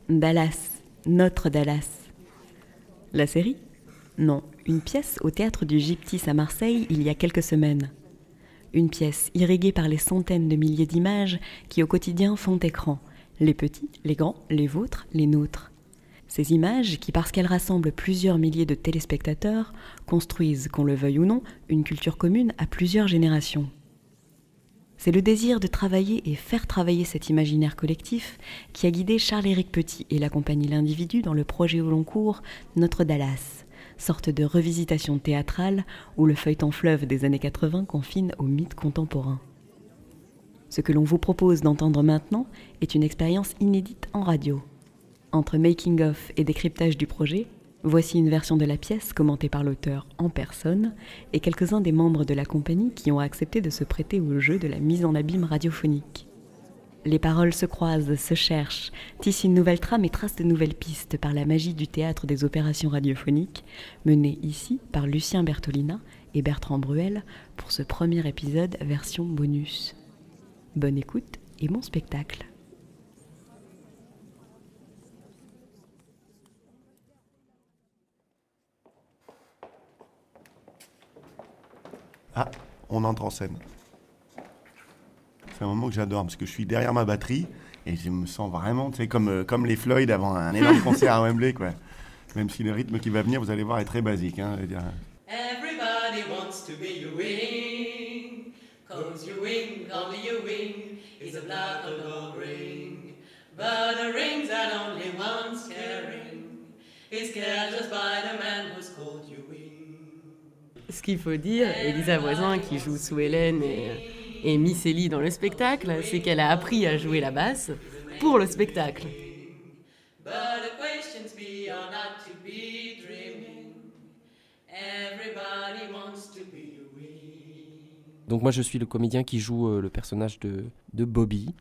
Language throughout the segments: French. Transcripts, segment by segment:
Dallas, notre Dallas. La série ? Non, une pièce au théâtre du Gyptis à Marseille il y a quelques semaines. Une pièce irriguée par les centaines de milliers d'images qui au quotidien font écran. Les petits, les grands, les vôtres, les nôtres. Ces images qui, parce qu'elles rassemblent plusieurs milliers de téléspectateurs, construisent, qu'on le veuille ou non, une culture commune à plusieurs générations. C'est le désir de travailler et faire travailler cet imaginaire collectif qui a guidé Charles-Éric Petit et la compagnie L'Individu dans le projet au long cours Notre Dallas, sorte de revisitation théâtrale où le feuilleton fleuve des années 80 confine au mythe contemporain. Ce que l'on vous propose d'entendre maintenant est une expérience inédite en radio. Entre making-of et décryptage du projet, voici une version de la pièce commentée par l'auteur en personne et quelques-uns des membres de la compagnie qui ont accepté de se prêter au jeu de la mise en abîme radiophonique. Les paroles se croisent, se cherchent, tissent une nouvelle trame et tracent de nouvelles pistes par la magie du théâtre des opérations radiophoniques, mené ici par Lucien Bertolina et Bertrand Bruel pour ce premier épisode version bonus. Bonne écoute et bon spectacle. Ah, on entre en scène. C'est un moment que j'adore parce que je suis derrière ma batterie et je me sens vraiment, tu sais, comme les Floyd avant un énorme concert à Wembley, quoi. Même si le rythme qui va venir, vous allez voir, est très basique. Hein, je veux dire. Everybody wants to be your wing, 'cause your wing, only your wing, is a black or gold ring. But a ring that only one's carrying is carried just by the man who's called your wing. Ce qu'il faut dire, Elisa Voisin, qui joue Sue Ellen et Miss Ellie dans le spectacle, c'est qu'elle a appris à jouer la basse pour le spectacle. But the questions be are not to be dreaming. Everybody wants to be your wing. Donc moi je suis le comédien qui joue le personnage de Bobby.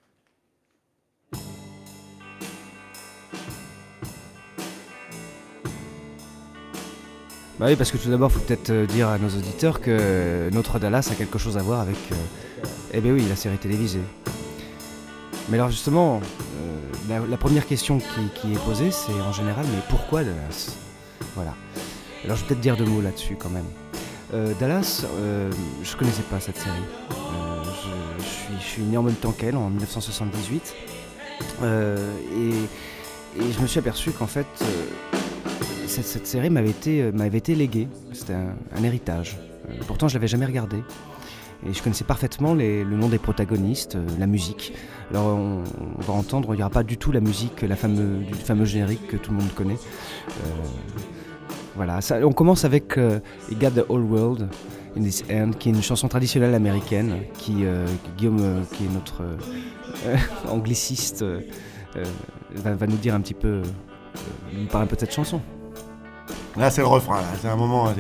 Bah oui, parce que tout d'abord, il faut peut-être dire à nos auditeurs que Notre Dallas a quelque chose à voir avec, la série télévisée. Mais alors justement, la première question qui est posée, c'est en général, mais pourquoi Dallas ? Voilà. Alors je vais peut-être dire 2 mots là-dessus quand même. Dallas, je connaissais pas cette série. Je suis né en même temps qu'elle, en 1978. Et je me suis aperçu qu'en fait... Cette série m'avait été léguée, c'était un héritage. Pourtant, je ne l'avais jamais regardée. Et je connaissais parfaitement le nom des protagonistes, la musique. Alors, on va entendre, il n'y aura pas du tout la musique, du fameux générique que tout le monde connaît. Voilà, ça, on commence avec « He got the whole world in his hand », qui est une chanson traditionnelle américaine, Guillaume, qui est notre angliciste, va nous dire un petit peu, nous parler un peu de cette chanson. Là, c'est le refrain, là. C'est un moment...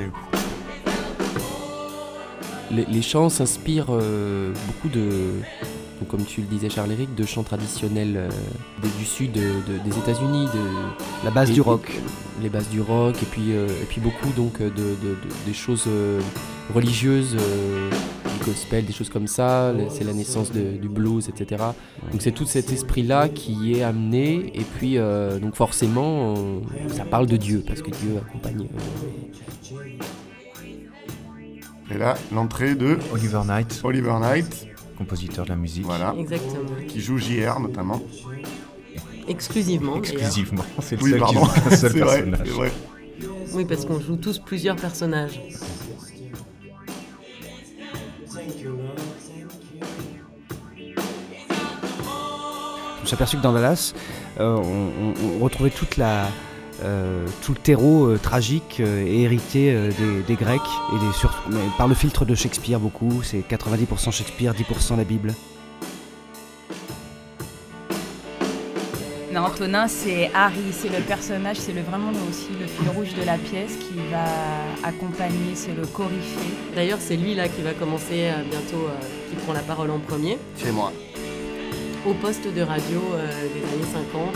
Les chants s'inspirent beaucoup donc, comme tu le disais Charles-Éric, de chants traditionnels du sud des États-Unis, la base du rock, les bases du rock, et puis beaucoup donc des choses religieuses, du gospel, des choses comme ça. C'est la naissance du blues, etc. Donc c'est tout cet esprit-là qui est amené, et puis donc forcément ça parle de Dieu parce que Dieu accompagne. Et là, l'entrée de Oliver Knight, compositeur de la musique. Voilà. Exactement. Qui joue JR notamment. Exclusivement, c'est le oui, seul qui joue un seul personnage. C'est vrai. Oui, parce qu'on joue tous plusieurs personnages. Je me suis aperçu que dans Dallas, on retrouvait tout le terreau tragique et hérité des Grecs, mais par le filtre de Shakespeare beaucoup, c'est 90% Shakespeare, 10% la Bible. Non, Antonin, c'est Harry, c'est le personnage, c'est vraiment aussi le fil rouge de la pièce qui va accompagner, c'est le coryphée. D'ailleurs, c'est lui là qui va commencer bientôt, qui prend la parole en premier. C'est moi. Au poste de radio des années 50.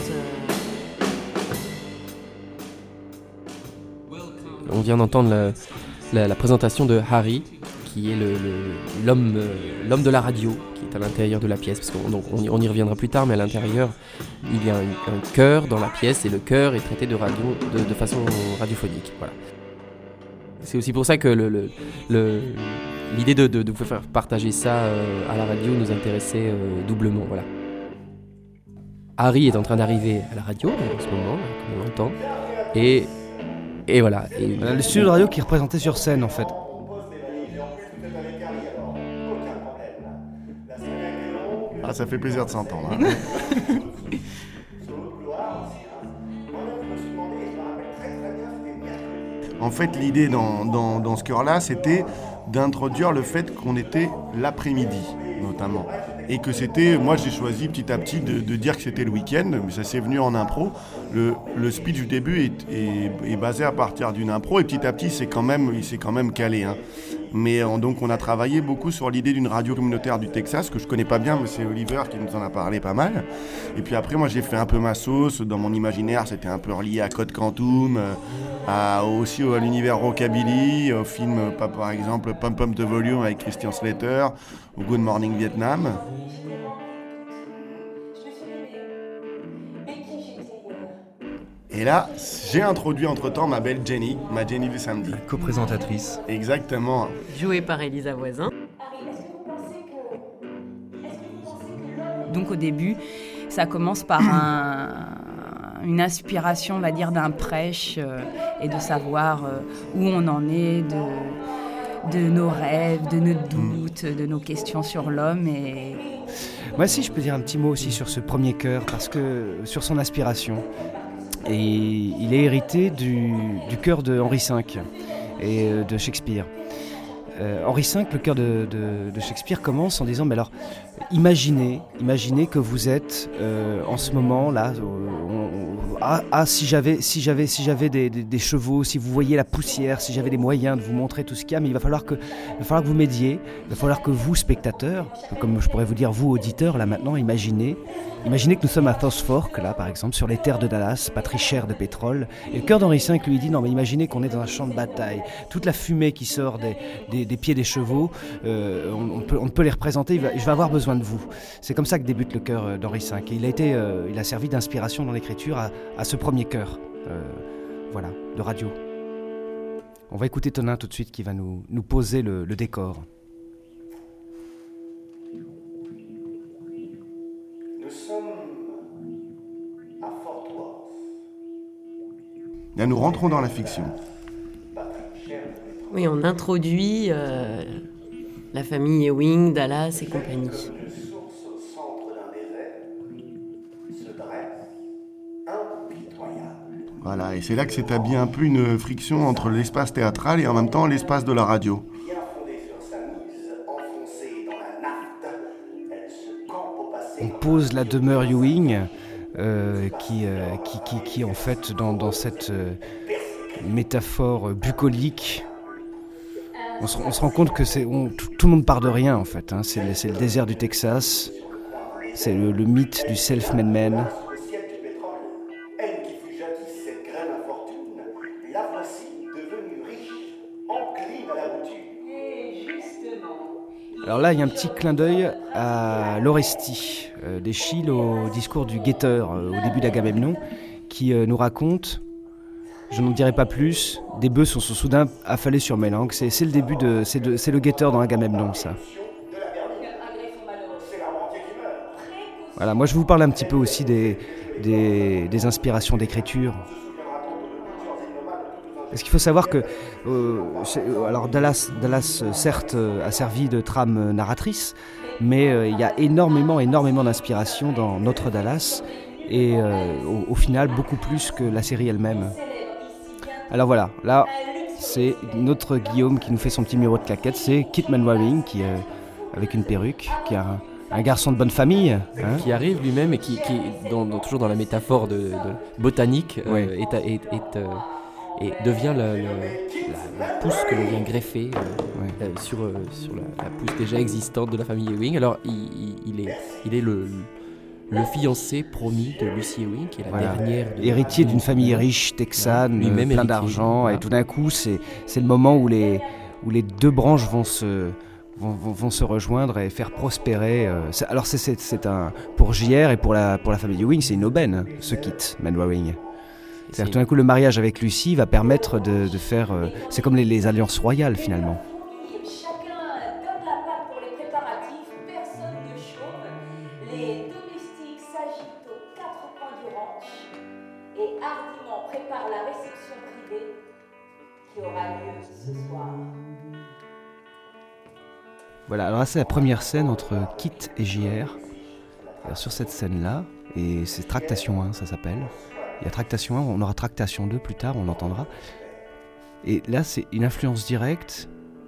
On vient d'entendre la présentation de Harry, qui est l'homme de la radio, qui est à l'intérieur de la pièce, parce qu'on y reviendra plus tard, mais à l'intérieur, il y a un chœur dans la pièce, et le chœur est traité de façon radiophonique. Voilà. C'est aussi pour ça que l'idée de vous faire partager ça à la radio nous intéressait doublement. Voilà. Harry est en train d'arriver à la radio en ce moment, comme on l'entend, et voilà. Et le studio de radio qui est représenté sur scène en fait. Ah, ça fait plaisir de s'entendre. Hein. En fait, l'idée dans ce chœur-là, c'était d'introduire le fait qu'on était l'après-midi, notamment. Et que c'était, moi j'ai choisi petit à petit de dire que c'était le week-end, mais ça s'est venu en impro. Le speech du début est basé à partir d'une impro, et petit à petit il s'est quand même calé. Hein. Mais donc on a travaillé beaucoup sur l'idée d'une radio communautaire du Texas, que je connais pas bien, mais c'est Oliver qui nous en a parlé pas mal. Et puis après, moi j'ai fait un peu ma sauce. Dans mon imaginaire, c'était un peu relié à Code Quantum, aussi à l'univers rockabilly, au film par exemple Pump Pump the Volume avec Christian Slater, ou Good Morning Vietnam. Et là, j'ai introduit entre-temps ma belle Jenny du samedi. La coprésentatrice. Exactement. Jouée par Elisa Voisin. Donc au début, ça commence par une inspiration, on va dire, d'un prêche et de savoir où on en est, de nos rêves, de nos doutes, de nos questions sur l'homme. Et Moi, si je peux dire un petit mot aussi sur ce premier chœur, parce que sur son inspiration. Et il est hérité du chœur de Henri V et de Shakespeare. Henri V, le chœur de Shakespeare commence en disant, mais alors, imaginez que vous êtes en ce moment là, si j'avais des chevaux, si vous voyez la poussière, si j'avais des moyens de vous montrer tout ce qu'il y a, mais il va falloir que vous m'aidiez, il va falloir que vous, spectateurs, comme je pourrais vous dire vous, auditeurs, là maintenant, imaginez que nous sommes à South Fork, là par exemple, sur les terres de Dallas, pas très chères de pétrole, et le chœur d'Henri V lui dit, non mais imaginez qu'on est dans un champ de bataille, toute la fumée qui sort des pieds des chevaux, on ne peut les représenter, je vais avoir besoin de vous. C'est comme ça que débute le chœur d'Henri V, et il a servi d'inspiration dans l'écriture à ce premier chœur, de radio. On va écouter Tonin tout de suite qui va nous poser le décor. Nous sommes à Fort Worth. Là, nous rentrons dans la fiction. Oui, on introduit la famille Ewing, Dallas et compagnie. Voilà, et c'est là que s'établit un peu une friction entre l'espace théâtral et en même temps l'espace de la radio. On pose la demeure Ewing, qui en fait dans cette métaphore bucolique, on se rend compte que tout le monde part de rien en fait. Hein. C'est le désert du Texas, c'est le mythe du self-made man. Alors là, il y a un petit clin d'œil à l'Orestie d'Échille au discours du guetteur au début d'Agamemnon, qui nous raconte, je n'en dirai pas plus, des bœufs sont soudain affalés sur mes langues. C'est le début c'est le guetteur dans Agamemnon, ça. Voilà, moi je vous parle un petit peu aussi des inspirations d'écriture. Parce qu'il faut savoir que alors Dallas certes a servi de trame narratrice, mais il y a énormément d'inspiration dans Notre Dallas et au final beaucoup plus que la série elle-même. Alors voilà, là c'est notre Guillaume qui nous fait son petit numéro de claquette, c'est Kit Manwaring qui avec une perruque, qui a un garçon de bonne famille, hein, qui arrive lui-même et qui toujours dans la métaphore de botanique, ouais. Et devient la pousse que l'on vient greffer sur la pousse déjà existante de la famille Ewing. Alors il est le fiancé promis de Lucy Ewing, qui est la dernière. Héritier d'une famille riche texane, plein d'argent, et tout d'un coup c'est le moment où où les deux branches vont se rejoindre et faire prospérer. Alors c'est pour JR et pour la famille Ewing, c'est une aubaine, ce kit Mainwaring. C'est-à-dire que tout d'un coup, le mariage avec Lucy va permettre de faire... c'est comme les alliances royales, finalement. Chacun donne la patte pour les préparatifs, personne ne chôme. Les domestiques s'agitent aux 4 coins du ranch et hardiment préparent la réception privée qui aura lieu ce soir. Voilà, alors là, c'est la première scène entre Kit et JR. Alors, sur cette scène-là, et c'est Tractation 1, ça s'appelle. Il y a Tractation 1, on aura Tractation 2 plus tard, on l'entendra. Et là, c'est une influence directe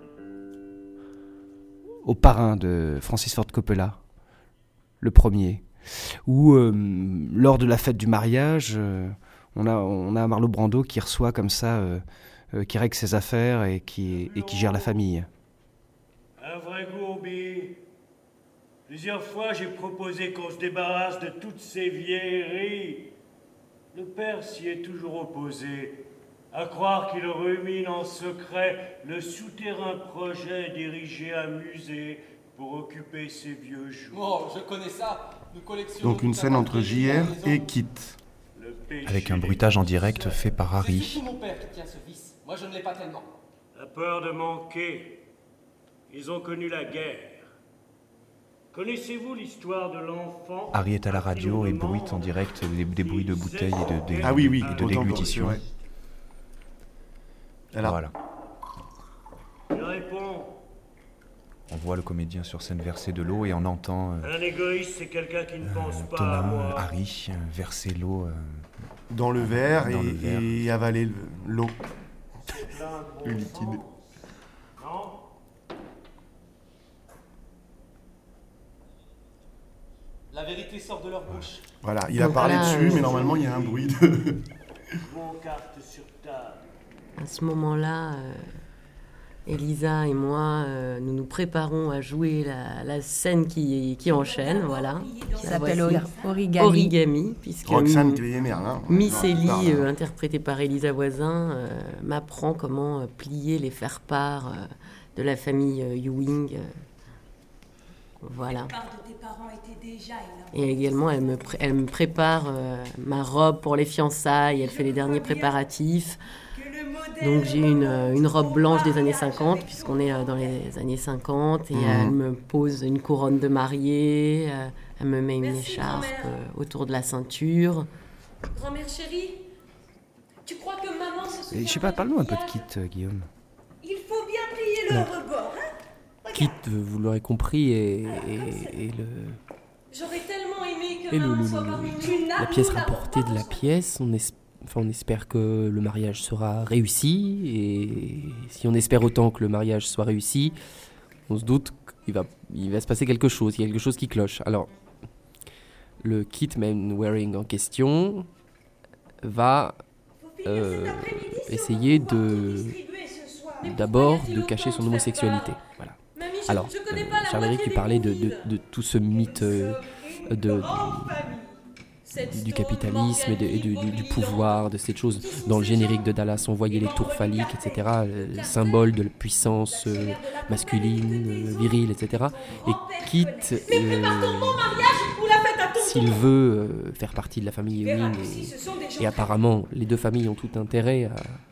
au parrain de Francis Ford Coppola, le premier, où lors de la fête du mariage, on a Marlon Brando qui reçoit comme ça, qui règle ses affaires et qui gère la famille. Un vrai gourbi. Plusieurs fois, j'ai proposé qu'on se débarrasse de toutes ces vieilleries. Le père s'y est toujours opposé, à croire qu'il rumine en secret le souterrain projet d'ériger un musée pour occuper ses vieux jours. Oh, je connais ça. Nous collectionnons. Donc une scène entre JR et Kit. Avec un bruitage en direct fait par Harry. C'est surtout mon père qui tient ce vice. Moi, je ne l'ai pas tellement. La peur de manquer. Ils ont connu la guerre. Connaissez-vous l'histoire de l'enfant? Harry est à la radio et bruite en direct des bruits de bouteilles et Ah oui, et de déglutition. Voilà. Il répond. On voit le comédien sur scène verser de l'eau et on entend Un égoïste, c'est quelqu'un qui ne pense pas à Thomas, moi. Harry verser l'eau dans le verre dans le verre. Et avaler l'eau. Le liquide. Non. La vérité sort de leur bouche. Voilà, il a parlé dessus, mais normalement il y a un bruit de... Vos cartes sur table. À ce moment-là, Elisa et moi, nous nous préparons à jouer la scène qui enchaîne, voilà. Qui s'appelle Origami. Origami, puisque Roxane Crier-Merlin. Miss Ellie, interprétée par Elisa Voisin, m'apprend comment plier les faire-part de la famille Ewing. Voilà. Et également, elle me prépare ma robe pour les fiançailles, elle fait les derniers préparatifs. Donc j'ai une robe blanche des années 50, puisqu'on est dans les années 50, et elle me pose une couronne de mariée, elle me met une écharpe autour de la ceinture. Grand-mère chérie, tu crois que maman se souvient? Je sais pas, parle-nous un peu de Kit, Guillaume. Il faut bien plier le rebord, hein? Kit, vous l'aurez compris, et le... J'aurais tellement aimé que maman soit parmi nous. La pièce rapportée de la pièce, on espère que le mariage sera réussi, et si on espère autant que le mariage soit réussi, on se doute qu'il va se passer quelque chose, il y a quelque chose qui cloche. Alors, le Kit Mainwaring en question va essayer d'abord de cacher son homosexualité. Voilà. Alors, Charles-Éric, tu parlais de tout ce mythe du capitalisme et du pouvoir, de cette chose. Dans le générique de Dallas, on voyait les tours phalliques, etc., le symbole de la puissance masculine, virile, etc. Et Kit, s'il veut faire partie de la famille Ewing, et apparemment les deux familles ont tout intérêt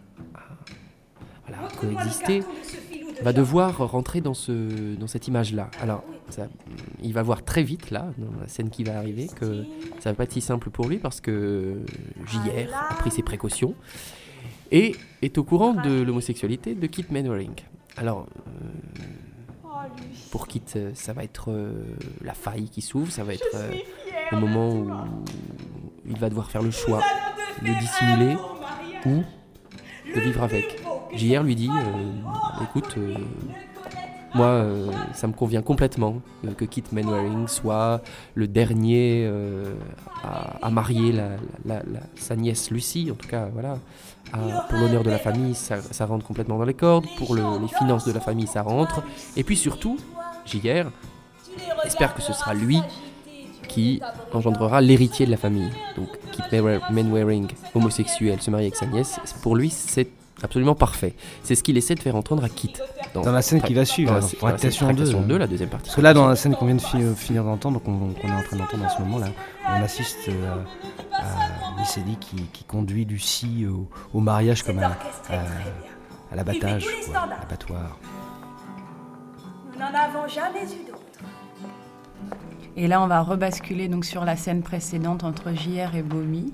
à coexister, va devoir rentrer dans cette image-là. Alors, il va voir très vite, là, dans la scène qui va arriver, que ça va pas être si simple pour lui, parce que JR a pris ses précautions et est au courant de l'homosexualité de Kit Mainwaring. Alors, pour Kit, ça va être la faille qui s'ouvre, ça va être le moment où il va devoir faire le choix de dissimuler ou de vivre avec. JR lui dit, écoute, moi, ça me convient complètement que Kit Mainwaring soit le dernier à marier sa nièce Lucy, en tout cas, voilà. Pour l'honneur de la famille, ça rentre complètement dans les cordes. Pour les finances de la famille, ça rentre. Et puis surtout, JR espère que ce sera lui qui engendrera l'héritier de la famille. Donc, Kit Mainwaring, homosexuel, se marie avec sa nièce, pour lui, c'est absolument parfait. C'est ce qu'il essaie de faire entendre à Kit. Dans la scène qui va suivre, dans Tractation 2, la deuxième partie. Parce que là, dans la scène qu'on vient de finir d'entendre, qu'on est en train d'entendre en ce moment, là, on assiste à Lycélie qui conduit Lucie au mariage comme à l'abattage, à l'abattoir. Nous n'en avons jamais eu d'autres. Et là, on va rebasculer donc sur la scène précédente entre JR et Bomi.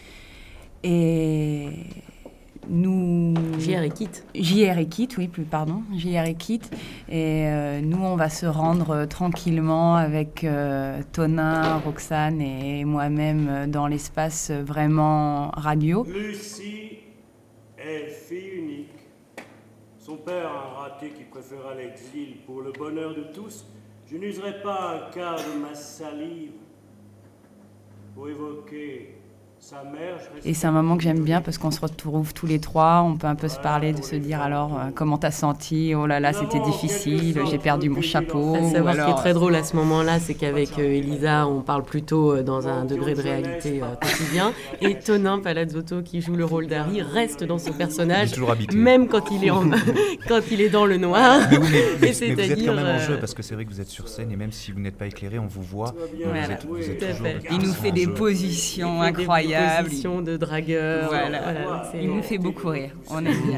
Et nous... JR et Kit. JR et Kit, oui, pardon. JR et Kit. Et nous, on va se rendre tranquillement avec Tonin, Roxane et moi-même dans l'espace vraiment radio. Lucie est fille unique. Son père, un raté qui préféra l'exil pour le bonheur de tous, je n'userai pas un quart de ma salive pour évoquer sa mère. Et c'est un moment que j'aime bien parce qu'on se retrouve tous les trois, on peut un peu se parler, de se dire alors comment t'as senti, oh là là c'était difficile, j'ai perdu mon chapeau. À savoir, ce qui est très drôle à ce moment-là, c'est qu'avec Elisa, on parle plutôt dans un degré de réalité quotidien, et Tonin Palazzotto, qui joue le rôle d'Harry, reste dans son personnage, même quand il est quand il est dans le noir. Mais vous êtes quand même en jeu, parce que c'est vrai que vous êtes sur scène, et même si vous n'êtes pas éclairé, on vous voit. Vous êtes toujours il nous fait des positions incroyables. Position de dragueur. Voilà, il nous fait beaucoup rire. On aime bien.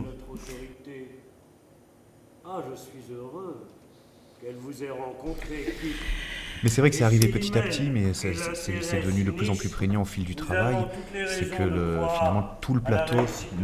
Ah, je suis heureux qu'elle vous ait rencontré. Mais c'est vrai que c'est arrivé petit à petit, mais c'est devenu de plus en plus prégnant au fil du travail. C'est que finalement tout le plateau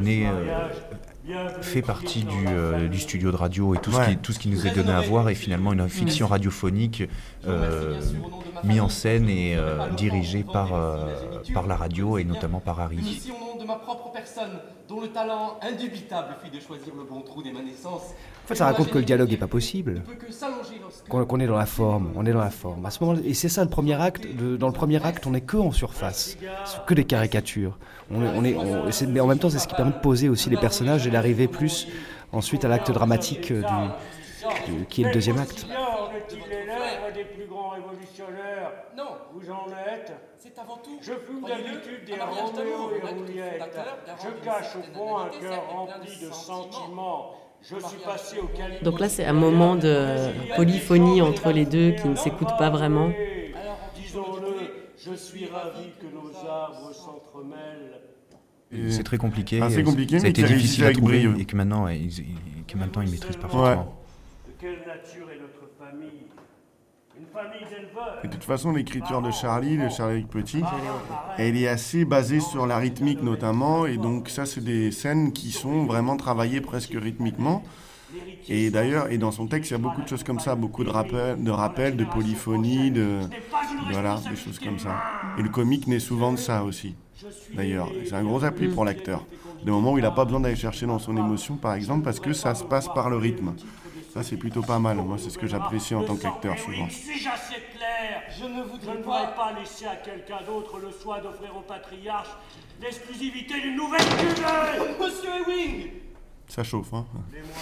fait partie du studio de radio, et tout ce qui nous est donné à voir est finalement une fiction radiophonique mise en scène et dirigée par la radio, et notamment par Harry. Ici au nom de ma propre personne, dont le talent indubitable fut de choisir le bon trou dès ma naissance. En fait, ça raconte que le dialogue n'est pas possible, qu'on est dans la forme, À ce moment, et c'est ça le premier acte. Dans le premier acte, on n'est que en surface, que des caricatures. Mais en même temps, c'est ce qui permet de poser aussi les personnages et d'arriver plus ensuite à l'acte dramatique qui est le deuxième acte. Des plus grands révolutionnaires. Non. Vous en êtes. C'est avant tout. Je fume d'habitude des Roméo et Juliette. Je cache au fond un cœur rempli de sentiments. Je suis passé au calibre. Donc là, c'est un moment de polyphonie entre les deux qui ne s'écoutent pas vraiment. Alors, disons-le, je suis ravi que nos arbres s'entremêlent. C'est très compliqué. C'est compliqué, ça a été difficile à trouver, brio. et que maintenant ils maîtrisent parfaitement. Ouais. De quelle nature est notre famille? Une famille d'éleveurs. Et de toute façon, l'écriture de Charlie Petit, elle est assez basée sur la rythmique notamment, et donc ça, c'est des scènes qui sont vraiment travaillées presque rythmiquement. Et d'ailleurs, dans son texte, il y a beaucoup de choses comme ça, beaucoup de rappels, de polyphonie, voilà, des choses comme ça. Et le comique naît souvent de ça aussi, d'ailleurs. Et c'est un gros appui pour l'acteur. Des moments où il n'a pas besoin d'aller chercher dans son émotion, par exemple, parce que ça se passe par le rythme. Ça, c'est plutôt pas mal. Moi, c'est ce que j'apprécie en tant qu'acteur, souvent. Suis-je assez clair? Je ne voudrais pas laisser à quelqu'un d'autre le soin d'offrir au patriarche l'exclusivité d'une nouvelle cuvée. Monsieur Ewing! Ça chauffe, hein.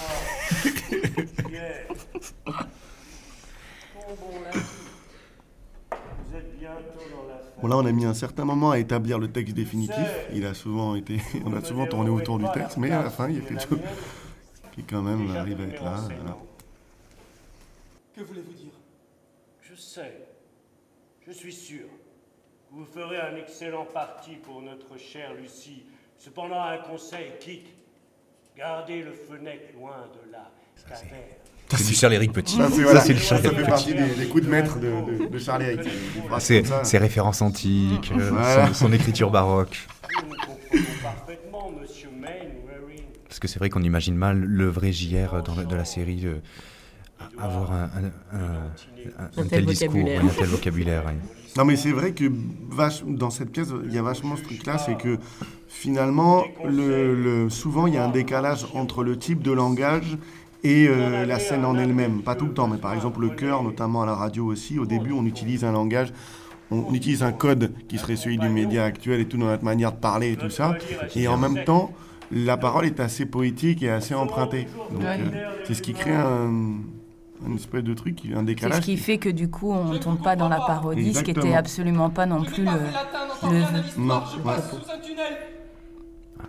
Vous êtes bientôt dans la fin. Bon, là, on a mis un certain moment à établir le texte définitif. On a souvent tourné autour du texte, mais à la fin, il y a quelque chose qui, quand même, arrive à être là. Voilà. Que voulez-vous dire? Je sais. Je suis sûr. Vous ferez un excellent parti pour notre chère Lucie. Cependant, un conseil, Kit. Gardez le fenêtre loin de la caverne. C'est du Charles-Éric Petit. Ça fait partie des coups de maître de Charles-Éric. Ses références antiques, son écriture baroque. Parfaitement, monsieur Mainwaring. Parce que c'est vrai qu'on imagine mal le vrai JR de la série avoir un tel discours, un tel vocabulaire. Oui. Non, mais c'est vrai que dans cette pièce, il y a vachement ce truc-là, c'est que finalement, souvent, il y a un décalage entre le type de langage et la scène en elle-même. Pas tout le temps, mais par exemple, le chœur, notamment à la radio aussi, au début, on utilise un langage, on utilise un code qui serait celui du média actuel et tout, dans notre manière de parler et tout ça. Et en même temps, la parole est assez poétique et assez empruntée. Donc, c'est ce qui crée un espèce de truc, un décalage. C'est ce qui fait que du coup, on ne tombe pas dans la parodie, ce qui n'était absolument pas non plus le vœu. Non, ouais.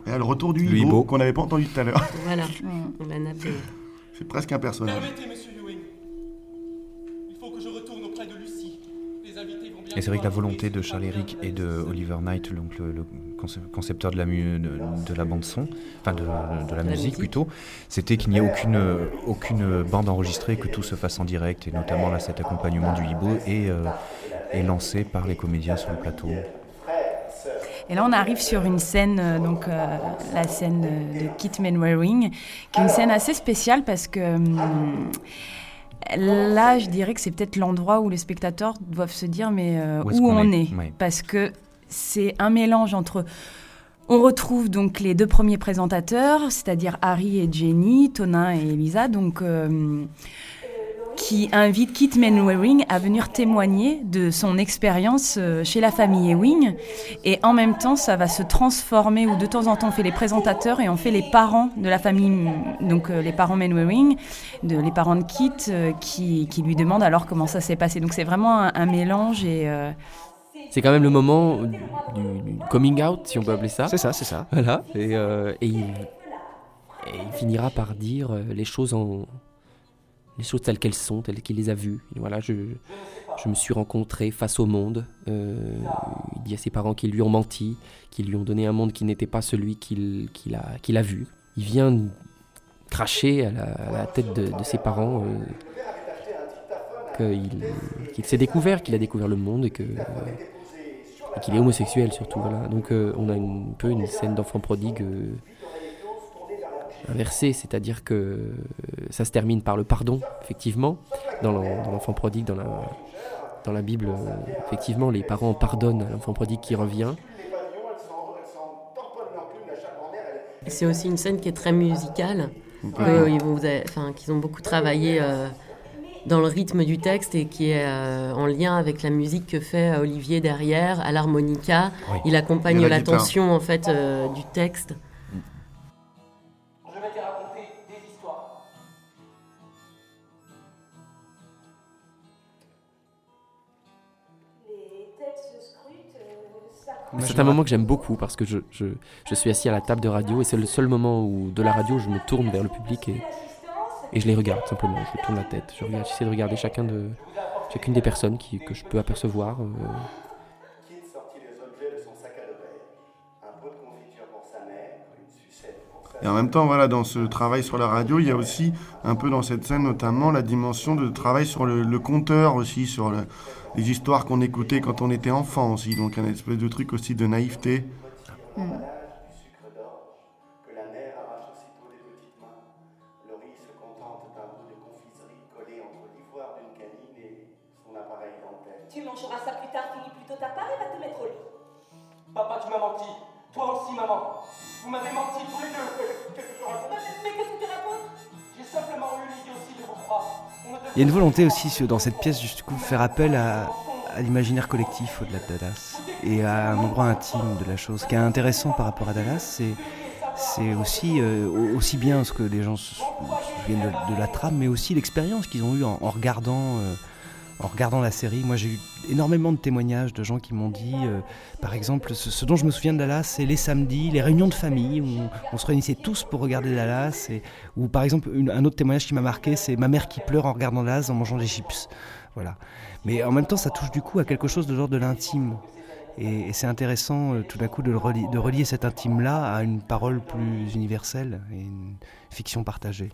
Et le retour du hibou qu'on n'avait pas entendu tout à l'heure. Voilà, on l'a nappé. C'est presque un personnage. Permettez, monsieur Ewing. Il faut que je retourne auprès de Lucie. Les invités vont bien. Et c'est vrai que la volonté de Charles Eric et de Oliver Knight, donc le concepteur de la bande son, enfin de la musique plutôt, c'était qu'il n'y ait aucune bande enregistrée, que tout se fasse en direct, et notamment là cet accompagnement du hibou est lancé par les comédiens sur le plateau. Et là, on arrive sur une scène, la scène de Kit Mainwaring, qui est une scène assez spéciale parce que là, je dirais que c'est peut-être l'endroit où les spectateurs doivent se dire mais où on est. Ouais. Parce que c'est un mélange entre... On retrouve donc les deux premiers présentateurs, c'est-à-dire Harry et Jenny, Tonin et Elisa, donc... qui invite Kit Mainwaring à venir témoigner de son expérience chez la famille Ewing. Et en même temps, ça va se transformer, où de temps en temps, on fait les présentateurs et on fait les parents de la famille, donc les parents Mainwaring, les parents de Kit, qui lui demandent alors comment ça s'est passé. Donc c'est vraiment un mélange et... C'est quand même le moment du coming out, si on peut appeler ça. C'est ça. Voilà. Et il finira par dire les choses telles qu'elles sont, telles qu'il les a vues. Et voilà, je me suis rencontré face au monde. Il dit à ses parents qu'ils lui ont menti, qu'ils lui ont donné un monde qui n'était pas celui qu'il a vu. Il vient cracher à la tête de ses parents qu'il s'est découvert, qu'il a découvert le monde et qu'il est homosexuel surtout. Voilà. Donc on a un peu une scène d'enfant prodigue inversée, c'est-à-dire que ça se termine par le pardon, effectivement. Dans l'enfant prodigue, dans la Bible, effectivement, les parents pardonnent à l'enfant prodigue qui revient. C'est aussi une scène qui est très musicale, qu'ils ont beaucoup travaillé dans le rythme du texte et qui est en lien avec la musique que fait Olivier derrière, à l'harmonica. Oui. Il accompagne la tension en fait, du texte. Je vais te raconter des histoires. Les têtes se scrutent, C'est un moment que j'aime beaucoup parce que je suis assis à la table de radio et c'est le seul moment où de la radio je me tourne vers le public et je les regarde simplement, je tourne la tête, j'essaie de regarder chacune des personnes que je peux apercevoir. Kit sortit les objets de son sac à dos vert. Un pot de confiture pour sa mère, une sucette pour sa... Et en même temps, voilà, dans ce travail sur la radio, il y a aussi un peu dans cette scène notamment la dimension de travail sur le conteur aussi, sur les histoires qu'on écoutait quand on était enfant aussi, donc un espèce de truc aussi de naïveté. Tu mangeras ça plus tard, finis plutôt ta part et va te mettre au lit. Papa, tu m'as menti. Toi aussi, maman. Vous m'avez menti tous les deux. Qu'est-ce que tu racontes ? Mais qu'est-ce que tu racontes ? J'ai simplement eu l'idiotie de vous croire. Il y a une volonté aussi dans cette pièce, du coup, de faire appel à l'imaginaire collectif au-delà de Dallas et à un endroit intime de la chose. Ce qui est intéressant par rapport à Dallas, c'est aussi bien ce que les gens se souviennent de la trame, mais aussi l'expérience qu'ils ont eue en regardant la série. Moi, j'ai eu énormément de témoignages de gens qui m'ont dit, par exemple, ce dont je me souviens de Dallas, c'est les samedis, les réunions de famille, où on se réunissait tous pour regarder Dallas, ou par exemple, un autre témoignage qui m'a marqué, c'est ma mère qui pleure en regardant Dallas en mangeant des chips. Voilà. Mais en même temps, ça touche du coup à quelque chose de l'ordre de l'intime. Et c'est intéressant tout d'un coup de relier cet intime-là à une parole plus universelle et une fiction partagée.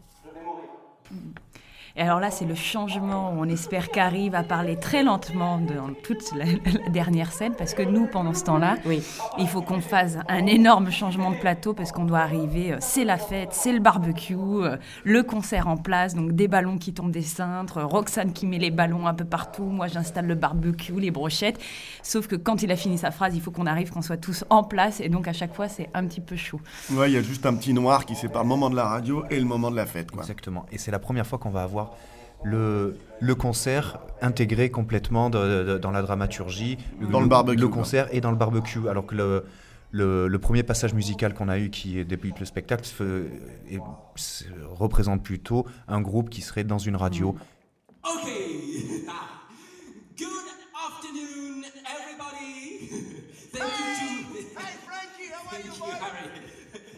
Et alors là, c'est le changement où on espère qu'Harry va parler très lentement dans toute la dernière scène, parce que nous, pendant ce temps-là, il faut qu'on fasse un énorme changement de plateau, parce qu'on doit arriver, c'est la fête, c'est le barbecue, le concert en place, donc des ballons qui tombent des cintres, Roxane qui met les ballons un peu partout, moi j'installe le barbecue, les brochettes, sauf que quand il a fini sa phrase, il faut qu'on arrive, qu'on soit tous en place, et donc à chaque fois, c'est un petit peu chaud. Ouais, il y a juste un petit noir qui sépare le moment de la radio et le moment de la fête, quoi. Exactement, et c'est la première fois qu'on va avoir le concert intégré complètement dans la dramaturgie, dans le barbecue, le concert et dans le barbecue, alors que le premier passage musical qu'on a eu qui débute le spectacle représente plutôt un groupe qui serait dans une radio. Okay. Good afternoon, everybody. Thank you. Hey, Frankie, how are you, boy?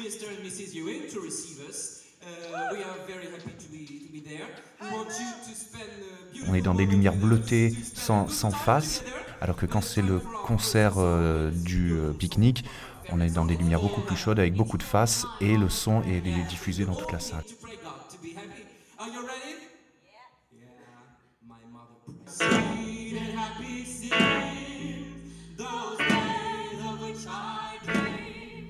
Mr. and Mrs. Ewing to receive us. We are very happy to be there. We want you to spend On est dans des lumières bleutées sans face, alors que quand c'est le concert du pique-nique, on est dans des lumières beaucoup plus chaudes avec beaucoup de faces et le son est diffusé dans toute la salle. Are you ready? Yeah. My mother. Sweet and happy seems those days of which I dream.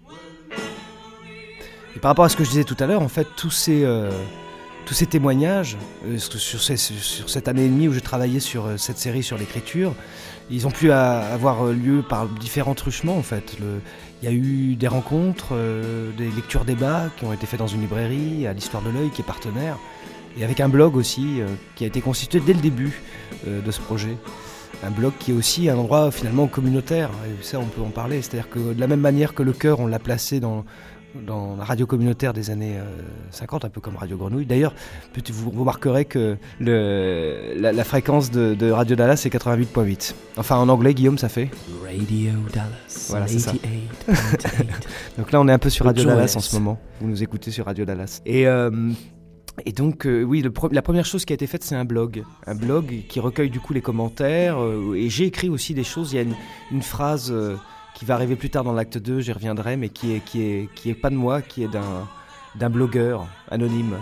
Et par rapport à ce que je disais tout à l'heure, en fait, tous ces témoignages sur cette année et demie où j'ai travaillé sur cette série sur l'écriture, ils ont pu avoir lieu par différents truchements en fait. Il y a eu des rencontres, des lectures-débats qui ont été faits dans une librairie, à l'Histoire de l'Œil qui est partenaire, et avec un blog aussi qui a été constitué dès le début de ce projet. Un blog qui est aussi un endroit finalement communautaire, et ça on peut en parler, c'est-à-dire que de la même manière que le chœur on l'a placé dans la radio communautaire des années 50, un peu comme Radio Grenouille. D'ailleurs, vous remarquerez que la fréquence de Radio Dallas c'est 88.8. Enfin, en anglais, Guillaume, ça fait Radio Dallas. Voilà, c'est ça. 88.8. Donc là, on est un peu sur Radio Joyous. Dallas en ce moment. Vous nous écoutez sur Radio Dallas. Et donc, oui, la première chose qui a été faite, c'est un blog qui recueille du coup les commentaires. Et j'ai écrit aussi des choses. Il y a une phrase qui va arriver plus tard dans l'acte 2, j'y reviendrai, mais qui est pas de moi, qui est d'un blogueur anonyme.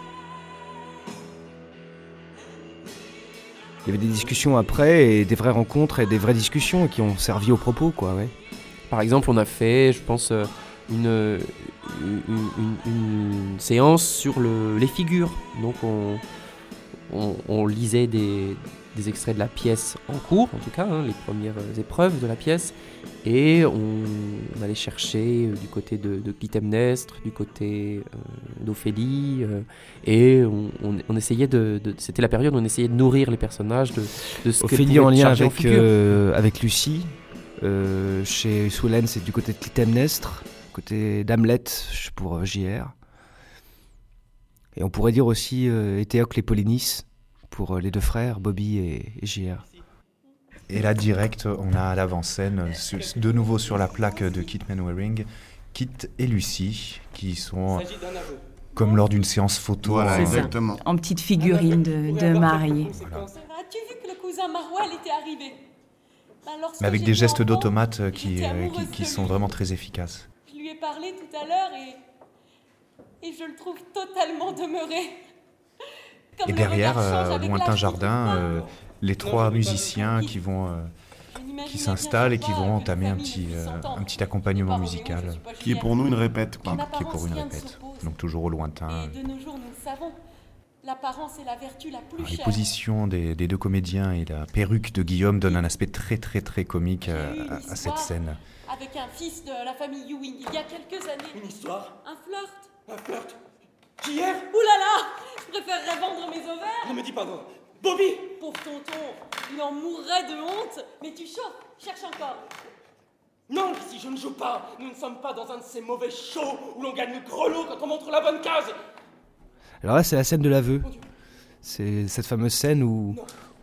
Il y avait des discussions après, et des vraies rencontres, et des vraies discussions qui ont servi au propos, quoi, ouais. Par exemple, on a fait, je pense, une séance sur les figures. Donc on lisait des extraits de la pièce en cours, en tout cas, les premières épreuves de la pièce, et on allait chercher du côté de Clytemnestre, du côté d'Ophélie, et on essayait c'était la période où on essayait de nourrir les personnages de ce Ophélie que en lien figure. avec Lucie, chez Soulen c'est du côté de Clytemnestre, côté d'Hamlet pour JR, et on pourrait dire aussi Éthéocle et Polynice pour les deux frères, Bobby et JR. Et là, direct, on a à l'avant-scène, de nouveau sur la plaque de Kit Manwaring, Kit et Lucie, qui sont comme lors d'une séance photo. Voilà, exactement. En petite figurine de mariée. Voilà. As-tu vu que le cousin Marouel était arrivé? Mais avec des gestes d'automate qui sont vraiment très efficaces. Je lui ai parlé tout à l'heure et je le trouve totalement demeuré. Et derrière, lointain jardin, les trois musiciens qui s'installent et qui vont entamer un petit accompagnement musical. Qui est pour nous une répète, quoi. Qui est pour une répète. Donc toujours au lointain. Et de nos jours, nous le savons, l'apparence est la vertu la plus Les chère. positions des deux comédiens et la perruque de Guillaume donnent un aspect très très très comique à cette scène. Avec un fils de la famille Ewing, il y a quelques années. Une histoire? Un flirt. Un flirt? Hier? Ouh là là, je préférerais vendre mes ovaires. Ne me dis pas non. Bobby! Pauvre tonton, il en mourrait de honte. Mais tu chauffes, cherche encore. Non, si je ne joue pas, nous ne sommes pas dans un de ces mauvais shows où l'on gagne le gros lot quand on montre la bonne case. Alors là, c'est la scène de l'aveu. C'est cette fameuse scène où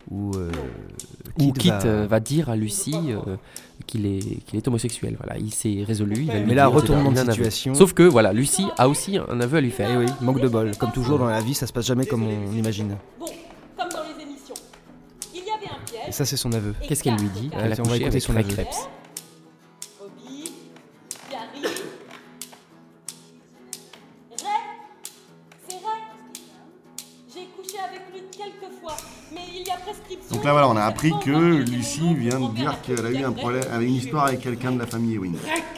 Kit va dire à Lucie qu'il est homosexuel. Voilà, il s'est résolu. Il va lui mais là, dire, retournement etc., de situation. Sauf que voilà, Lucie a aussi un aveu à lui faire. Eh oui, manque de bol. Comme toujours dans la vie, ça se passe jamais comme on imagine. Bon, comme dans les émissions. Il y avait un piège. Et ça, c'est son aveu. Qu'est-ce qu'elle lui dit? Elle a on va couché écouter avec son Ray aveu. Krebs. Bobby, Gary, Ray, c'est Ray. J'ai couché avec lui quelques fois, mais il y a prescription. Donc là, voilà, on a appris que Lucie vient de dire qu'elle a eu un problème avec une histoire avec quelqu'un de la famille Ewing.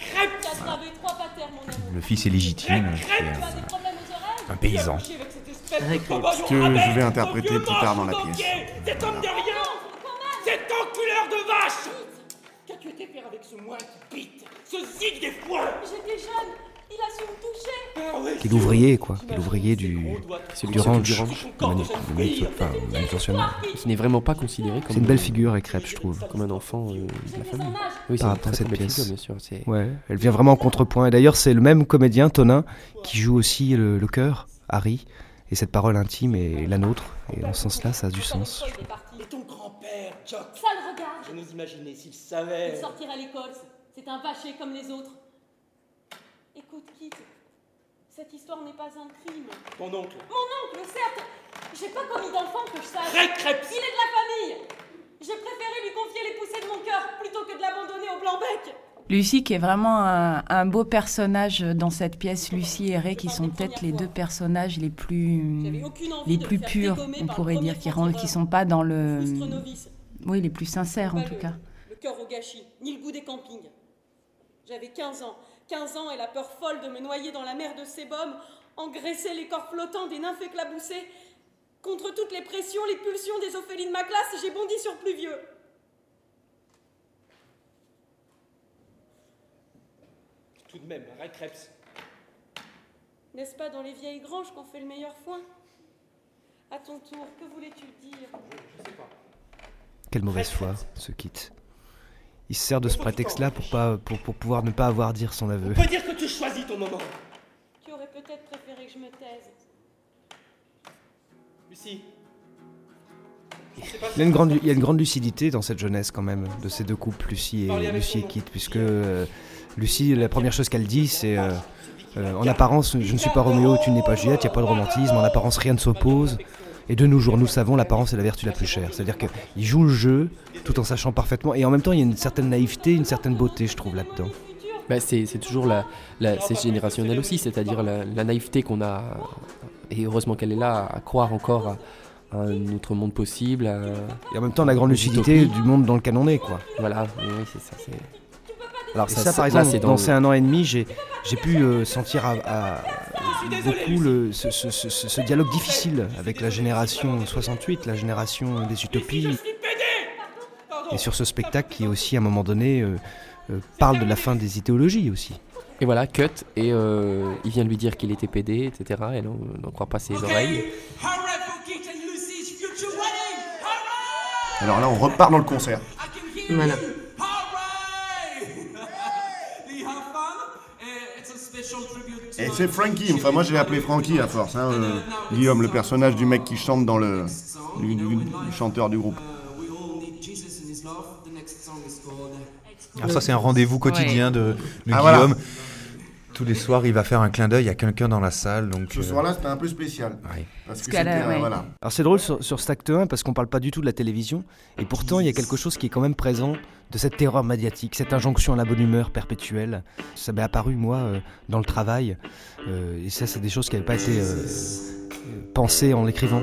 Le fils est légitime, c'est un paysan. Ce que je vais interpréter plus tard dans la pièce. Cet homme de rien! Cet enculeur de vache! Qu'as-tu été faire avec ce moine qui bite? Ce zig des foins! J'étais jeune, il a su me toucher. Qui est l'ouvrier, quoi. Qui est l'ouvrier du ranch. Manutentionnaire. Qui n'est vraiment pas considéré comme... C'est une belle figure, Ray Krebs, je trouve. Comme un enfant de la famille. Oui, c'est Par une rapport à très cette belle pièce. figure, bien sûr. Ouais, elle vient vraiment en contrepoint. Et d'ailleurs, c'est le même comédien, Tonin, qui joue aussi le chœur, Harry, et cette parole intime est la nôtre. Et dans ce sens-là, ça a du sens. Et ton grand-père, Jock? Ça le regarde. Je nous imaginais s'il savait. Il sortira à l'école, c'est un vacher comme les autres. Écoute, Kit, cette histoire n'est pas un crime. Ton oncle. Mon oncle, certes. J'ai pas commis d'enfant que je sache. Red Krebs. Il est de la famille. J'ai préféré lui confier les poussées de mon cœur plutôt que de l'abandonner au blanc-bec. Lucie qui est vraiment un beau personnage dans cette pièce, Lucie et Ray qui sont peut-être les deux personnages les plus purs, on pourrait dire, qui sont pas dans le... Oui, les plus sincères en tout cas. Le cœur au gâchis, ni le goût des campings. J'avais 15 ans. 15 ans et la peur folle de me noyer dans la mer de sébum, engraisser les corps flottants des nymphes éclaboussées. Contre toutes les pressions, les pulsions des Ophélie de ma classe, j'ai bondi sur plus vieux. Tout de même, Red Krebs. N'est-ce pas dans les vieilles granges qu'on fait le meilleur foin? À ton tour, que voulais-tu dire? Je sais pas. Quelle mauvaise foi, ce Kit. Il se sert de ce prétexte-là pour pouvoir ne pas avoir à dire son aveu. On peut dire que tu choisis ton moment. Tu aurais peut-être préféré que je me taise. Lucie. Il y a une grande lucidité dans cette jeunesse quand même, de ces deux couples, Lucie et Kit, puisque Lucie, la première chose qu'elle dit, c'est en apparence, je ne suis pas Roméo, tu n'es pas Juliette, il n'y a pas de romantisme, en apparence rien ne s'oppose. Et de nos jours, nous savons, l'apparence est la vertu la plus chère. C'est-à-dire qu'il joue le jeu tout en sachant parfaitement. Et en même temps, il y a une certaine naïveté, une certaine beauté, je trouve, là-dedans. Bah, c'est toujours c'est générationnel aussi, c'est-à-dire la naïveté qu'on a, et heureusement qu'elle est là, à croire encore à un autre monde possible. Et en même temps, la grande lucidité du monde dans lequel on est, quoi. Voilà, oui, c'est ça. Alors ça, par exemple, dans ces 1 an et demi, j'ai pu sentir beaucoup ce dialogue difficile avec la génération 68, la génération des utopies. Et sur ce spectacle qui, aussi, à un moment donné, parle de la fin des idéologies aussi. Et voilà, cut, et il vient de lui dire qu'il était pédé, etc. Et là, on n'en croit pas ses oreilles. Alors là, on repart dans le concert. Voilà. Et c'est Frankie, enfin moi je l'ai appelé Frankie à force, hein, Guillaume, le personnage du mec qui chante dans du chanteur du groupe. Alors ça c'est un rendez-vous quotidien de Guillaume. Voilà. Tous les soirs il va faire un clin d'œil à quelqu'un dans la salle. Donc, ce soir-là c'était un peu spécial. Oui. Parce que c'était, voilà. Alors c'est drôle sur cet acte 1 parce qu'on parle pas du tout de la télévision et pourtant il y a quelque chose qui est quand même présent de cette terreur médiatique, cette injonction à la bonne humeur perpétuelle. Ça m'est apparu moi dans le travail et ça c'est des choses qui n'avaient pas été pensées en l'écrivant.